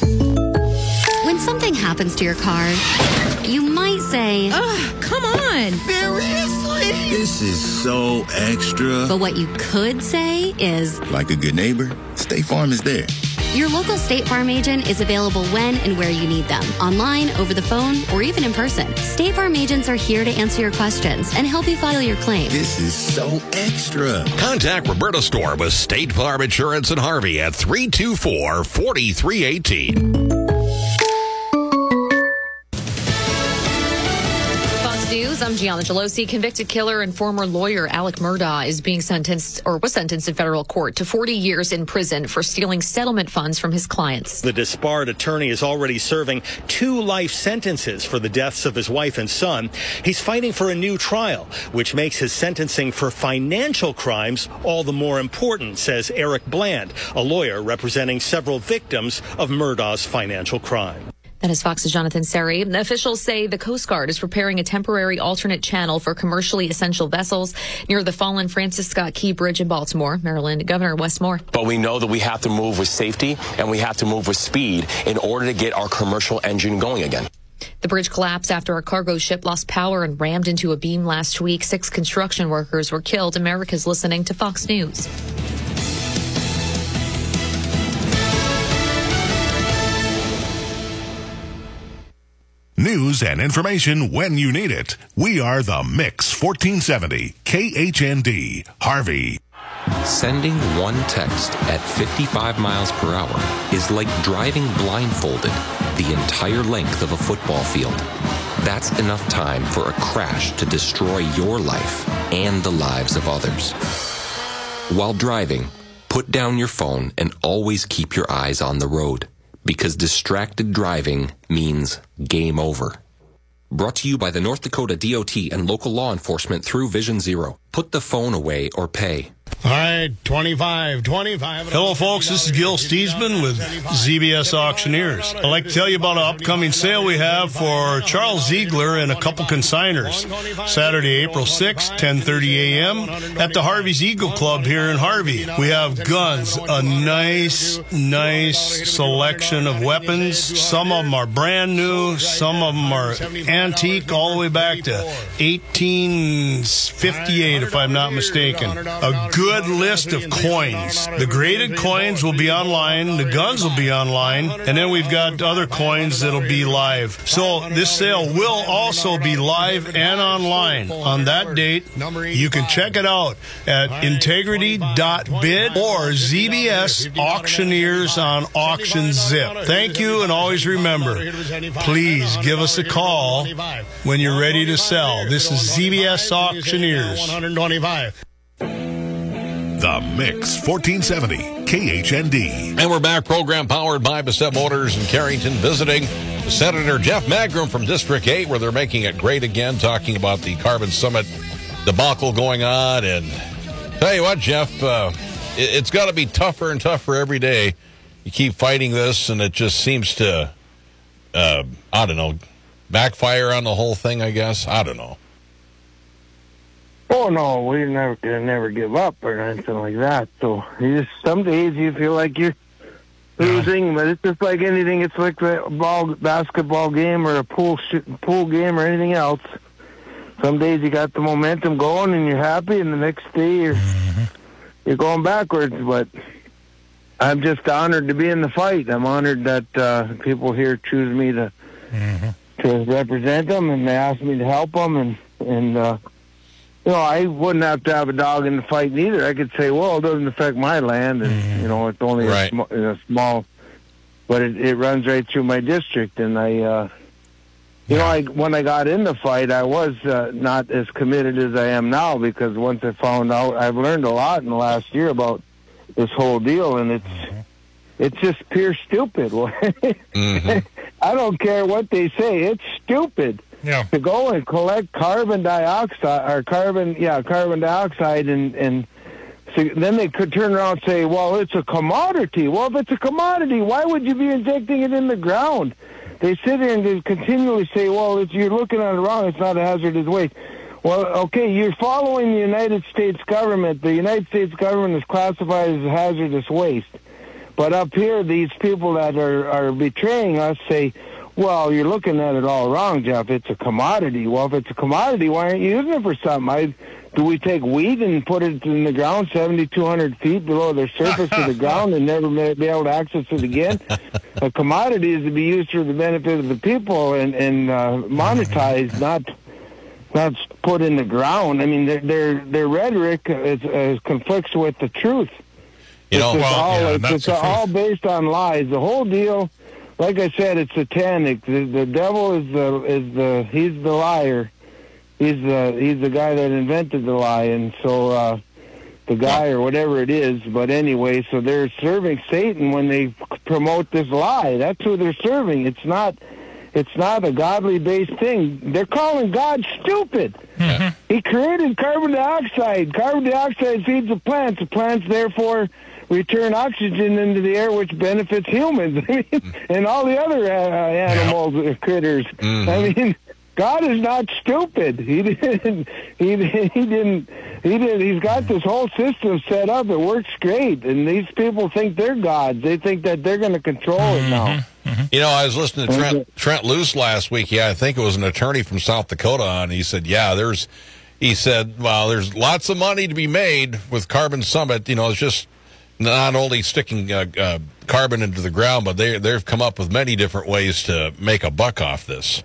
When something happens to your car, you might say, ugh, come on. Seriously? This is so extra. But what you could say is, like a good neighbor, State Farm is there. Your local State Farm agent is available when and where you need them, online, over the phone, or even in person. State Farm agents are here to answer your questions and help you file your claim. This is so extra. Contact Roberta Storm with State Farm Insurance in Harvey at three two four, four three one eight. News. I'm Gianna Gelosi. Convicted killer and former lawyer Alec Murdaugh is being sentenced, or was sentenced in federal court, to forty years in prison for stealing settlement funds from his clients. The disbarred attorney is already serving two life sentences for the deaths of his wife and son. He's fighting for a new trial, which makes his sentencing for financial crimes all the more important, says Eric Bland, a lawyer representing several victims of Murdaugh's financial crime. That is Fox's Jonathan Seri. Officials say the Coast Guard is preparing a temporary alternate channel for commercially essential vessels near the fallen Francis Scott Key Bridge in Baltimore. Maryland Governor Wes Moore. But we know that we have to move with safety and we have to move with speed in order to get our commercial engine going again. The bridge collapsed after a cargo ship lost power and rammed into a beam last week. Six construction workers were killed. America's listening to Fox News. News and information when you need it. We are The Mix, fourteen seventy K H N D, Harvey. Sending one text at fifty-five miles per hour is like driving blindfolded the entire length of a football field. That's enough time for a crash to destroy your life and the lives of others. While driving, put down your phone and always keep your eyes on the road, because distracted driving means game over. Brought to you by the North Dakota D O T and local law enforcement through Vision Zero. Put the phone away or pay. All right, twenty-five, twenty-five. Hello, folks. This is Gil Steesman with Z B S Auctioneers. I'd like to tell you about an upcoming sale we have for Charles Ziegler and a couple consigners. Saturday, April sixth, ten thirty a.m. at the Harvey's Eagle Club here in Harvey. We have guns, a nice, nice selection of weapons. Some of them are brand new. Some of them are antique, all the way back to eighteen fifty-eight, if I'm not mistaken. A good list of coins. The graded coins will be online. The guns will be online. And then we've got other coins that'll be live. So this sale will also be live and online on that date. You can check it out at integrity dot bid or Z B S Auctioneers on AuctionZip. Thank you, and always remember, please give us a call when you're ready to sell. This is Z B S Auctioneers. The Mix fourteen seventy K H N D. And we're back, program powered by Bassett Motors in Carrington, visiting Senator Jeff Magrum from District eight, where they're making it great again, talking about the Carbon Summit debacle going on. And tell you what, Jeff, uh, it, it's got to be tougher and tougher every day. You keep fighting this, and it just seems to, uh, I don't know, backfire on the whole thing, I guess. I don't know. Oh, no, we're never going to never give up or anything like that. So you just, some days you feel like you're losing, but it's just like anything. It's like a ball, basketball game or a pool sh- pool game or anything else. Some days you got the momentum going and you're happy, and the next day you're, mm-hmm. you're going backwards. But I'm just honored to be in the fight. I'm honored that uh, people here choose me to mm-hmm. to represent them, and they ask me to help them, and, and uh, you know, I wouldn't have to have a dog in the fight neither. I could say, well, it doesn't affect my land, and, mm-hmm. you know, it's only right. a, sm- a small, but it, it runs right through my district. And I, uh, you yeah. know, I, when I got in the fight, I was uh, not as committed as I am now, because once I found out, I've learned a lot in the last year about this whole deal, and it's, mm-hmm. it's just pure stupid. mm-hmm. I don't care what they say. It's stupid. Yeah. To go and collect carbon dioxide or carbon, yeah, carbon dioxide, and and so then they could turn around and say, "Well, it's a commodity." Well, if it's a commodity, why would you be injecting it in the ground? They sit here and they continually say, "Well, if you're looking at it wrong, it's not a hazardous waste." Well, okay, you're following the United States government. The United States government is classified as a hazardous waste, but up here, these people that are are betraying us say, well, you're looking at it all wrong, Jeff. It's a commodity. Well, if it's a commodity, why aren't you using it for something? I, do we take wheat and put it in the ground seventy-two hundred feet below the surface of the ground and never be able to access it again? A commodity is to be used for the benefit of the people and, and uh, monetized, not not put in the ground. I mean, their their, their rhetoric is, is conflicts with the truth. You know, it's well, all, yeah, it's, that's it's all based on lies. The whole deal. Like I said, it's satanic. The, the devil is the is the he's the liar. He's the he's the guy that invented the lie, and so uh, the guy or whatever it is. But anyway, so they're serving Satan when they promote this lie. That's who they're serving. It's not it's not a godly based thing. They're calling God stupid. Mm-hmm. He created carbon dioxide. Carbon dioxide feeds the plants. The plants therefore return oxygen into the air, which benefits humans and all the other uh, animals, yeah. critters. Mm-hmm. I mean, God is not stupid. He didn't. He, he didn't. He did. He's got this whole system set up. It works great, and these people think they're gods. They think that they're going to control mm-hmm. it now. Mm-hmm. You know, I was listening to Trent Trent Luce last week. Yeah, I think it was an attorney from South Dakota on. He said, "Yeah, there's." He said, "Well, there's lots of money to be made with Carbon Summit. You know, it's just." Not only sticking uh, uh, carbon into the ground, but they, they've come up with many different ways to make a buck off this.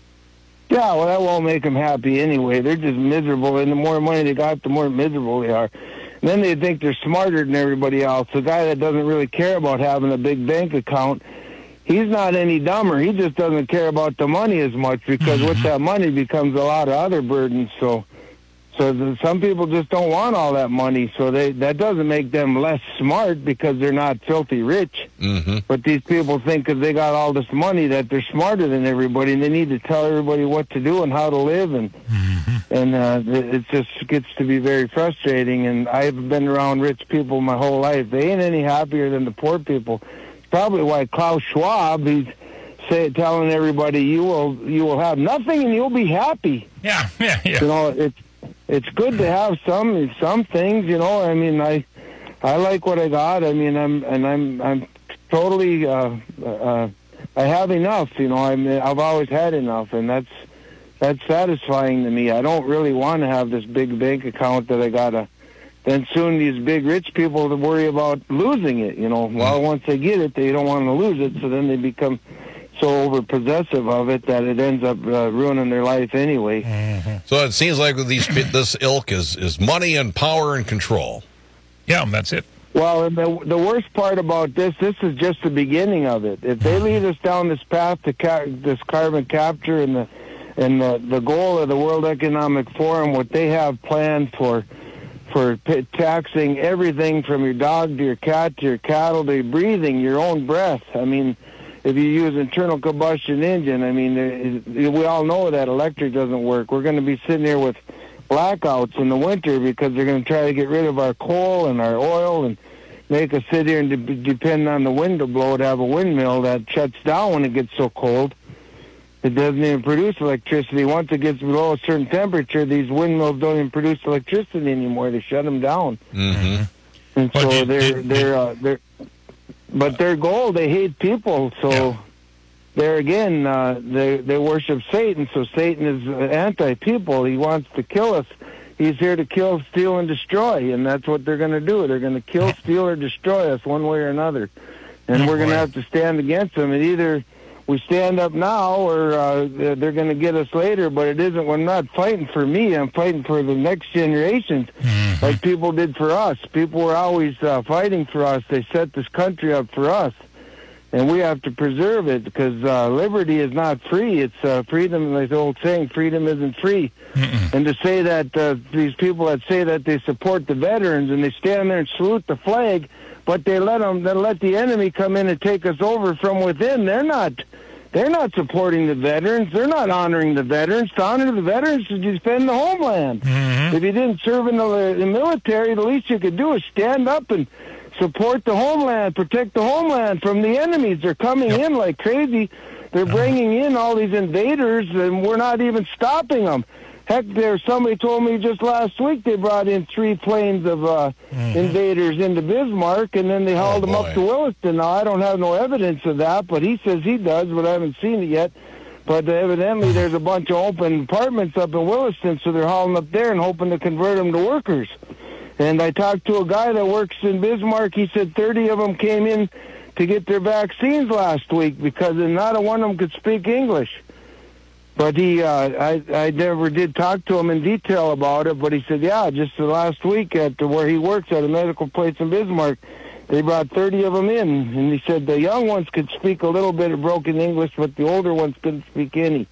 Yeah, well, that won't make them happy anyway. They're just miserable, and the more money they got, the more miserable they are. And then they think they're smarter than everybody else. The guy that doesn't really care about having a big bank account, he's not any dumber. He just doesn't care about the money as much, because with that money becomes a lot of other burdens. So, So the, some people just don't want all that money. So they that doesn't make them less smart because they're not filthy rich. Mm-hmm. But these people think because they got all this money that they're smarter than everybody, and they need to tell everybody what to do and how to live. And mm-hmm. and uh, it, it just gets to be very frustrating. And I've been around rich people my whole life. They ain't any happier than the poor people. Probably why Klaus Schwab, he's say, telling everybody you will you will have nothing and you'll be happy. Yeah, yeah, yeah. You know, it's it's good to have some some things. You know, I mean, I I like what I got. I mean, I'm and I'm I'm totally uh, uh, I have enough. You know, I'm I've always had enough, and that's that's satisfying to me. I don't really want to have this big bank account that I gotta. Then soon these big rich people to worry about losing it. You know, well, once they get it, they don't want to lose it, so then they become so over possessive of it that it ends up uh, ruining their life anyway. Mm-hmm. So it seems like with these this ilk is is money and power and control. Yeah, that's it. Well, the, the worst part about this, this is just the beginning of it. If they lead us down this path to ca- this carbon capture and the and the, the goal of the World Economic Forum, what they have planned for for p- taxing everything from your dog to your cat to your cattle to your breathing, your own breath. I mean, if you use internal combustion engine, I mean, it, we all know that electric doesn't work. We're going to be sitting here with blackouts in the winter because they're going to try to get rid of our coal and our oil and make us sit here and de- depend on the wind to blow to have a windmill that shuts down when it gets so cold. It doesn't even produce electricity. Once it gets below a certain temperature, these windmills don't even produce electricity anymore. They shut them down. Mm-hmm. And so did, they're did, they're uh, they're, but their goal, they hate people. So yeah. there again, uh, they they worship Satan. So Satan is anti-people. He wants to kill us. He's here to kill, steal, and destroy, and that's what they're going to do. They're going to kill, steal, or destroy us one way or another. And we're going to have to stand against them. And either we stand up now or uh, they're going to get us later, but it isn't. We're not fighting for me. I'm fighting for the next generations, mm-hmm. like people did for us. People were always uh, fighting for us. They set this country up for us, and we have to preserve it because uh, liberty is not free. It's uh, freedom, like the old saying, freedom isn't free. Mm-mm. And to say that uh, these people that say that they support the veterans and they stand there and salute the flag, but they let them, they let the enemy come in and take us over from within, they're not... They're not supporting the veterans. They're not honoring the veterans. To honor the veterans is to defend the homeland. Mm-hmm. If you didn't serve in the, the military, the least you could do is stand up and support the homeland, protect the homeland from the enemies. They're coming yep. in like crazy. They're bringing in all these invaders, and we're not even stopping them. Heck, there somebody told me just last week they brought in three planes of uh, mm-hmm. invaders into Bismarck, and then they hauled oh, them up to Williston. Now, I don't have no evidence of that, but he says he does, but I haven't seen it yet. But uh, evidently there's a bunch of open apartments up in Williston, so they're hauling up there and hoping to convert them to workers. And I talked to a guy that works in Bismarck. He said thirty of them came in to get their vaccines last week because not a one of them could speak English. But he, uh, I, I never did talk to him in detail about it, but he said, yeah, just the last week at where he works at a medical place in Bismarck, they brought thirty of them in. And he said the young ones could speak a little bit of broken English, but the older ones couldn't speak any.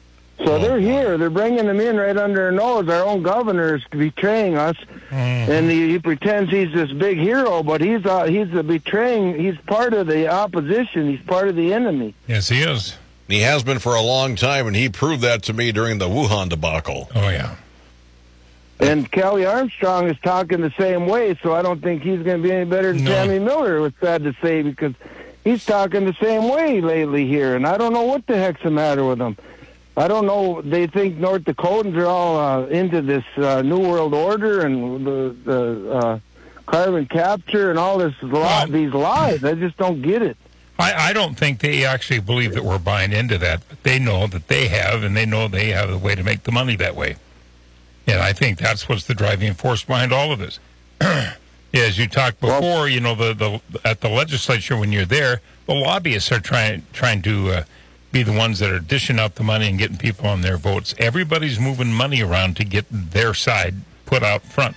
So oh, they're here. They're bringing them in right under our nose. Our own governor is betraying us. Mm. And he, he pretends he's this big hero, but he's uh, he's a betraying. He's part of the opposition. He's part of the enemy. Yes, he is. He has been for a long time, and he proved that to me during the Wuhan debacle. Oh, yeah. And Kelly Armstrong is talking the same way, so I don't think he's going to be any better than no. Tammy Miller, it was sad to say, because he's talking the same way lately here, and I don't know what the heck's the matter with him. I don't know. They think North Dakotans are all uh, into this uh, New World Order and the, the uh, carbon capture and all this li- well, these lies. I just don't get it. I, I don't think they actually believe that we're buying into that. But they know that they have, and they know they have a way to make the money that way. And I think that's what's the driving force behind all of this. As you talked before, well, you know, the, the at the legislature when you're there, the lobbyists are trying trying to uh, be the ones that are dishing out the money and getting people on their votes. Everybody's moving money around to get their side put out front.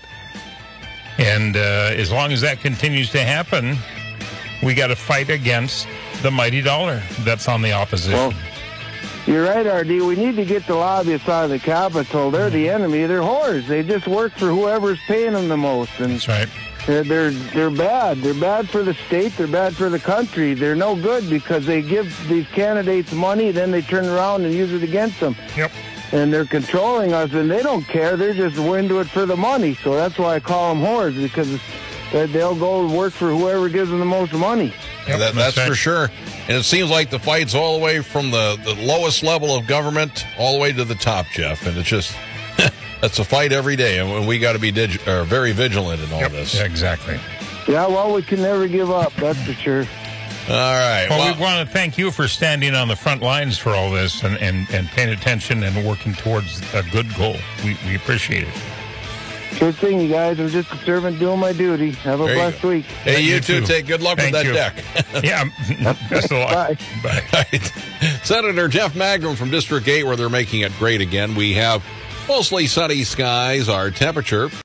And uh, as long as that continues to happen, we got to fight against the mighty dollar that's on the opposition. Well, You're right, R D. We need to get the lobbyists out of the Capitol. They're the enemy. They're whores. They just work for whoever's paying them the most. And that's right. They're, they're, they're bad. They're bad for the state. They're bad for the country. They're no good because they give these candidates money, then they turn around and use it against them. Yep. And they're controlling us, and they don't care. They're just into it for the money. So that's why I call them whores, because they'll go work for whoever gives them the most money. Yep, that, that's for sure. And it seems like the fight's all the way from the, the lowest level of government all the way to the top, Jeff. And it's just, that's a fight every day. And we got to be dig- or very vigilant in all yep, this. Yeah, exactly. Yeah, well, we can never give up, that's for sure. All right. Well, well, we want to thank you for standing on the front lines for all this and, and, and paying attention and working towards a good goal. We, we appreciate it. Sure thing, you guys. I'm just a servant doing my duty. Have a there blessed week. Hey, you, you too. too. Take good luck Thank with that you. deck. Yeah. Best of luck. Bye. Bye. Senator Jeff Magrum from District eight, where they're making it great again. We have mostly sunny skies. Our temperature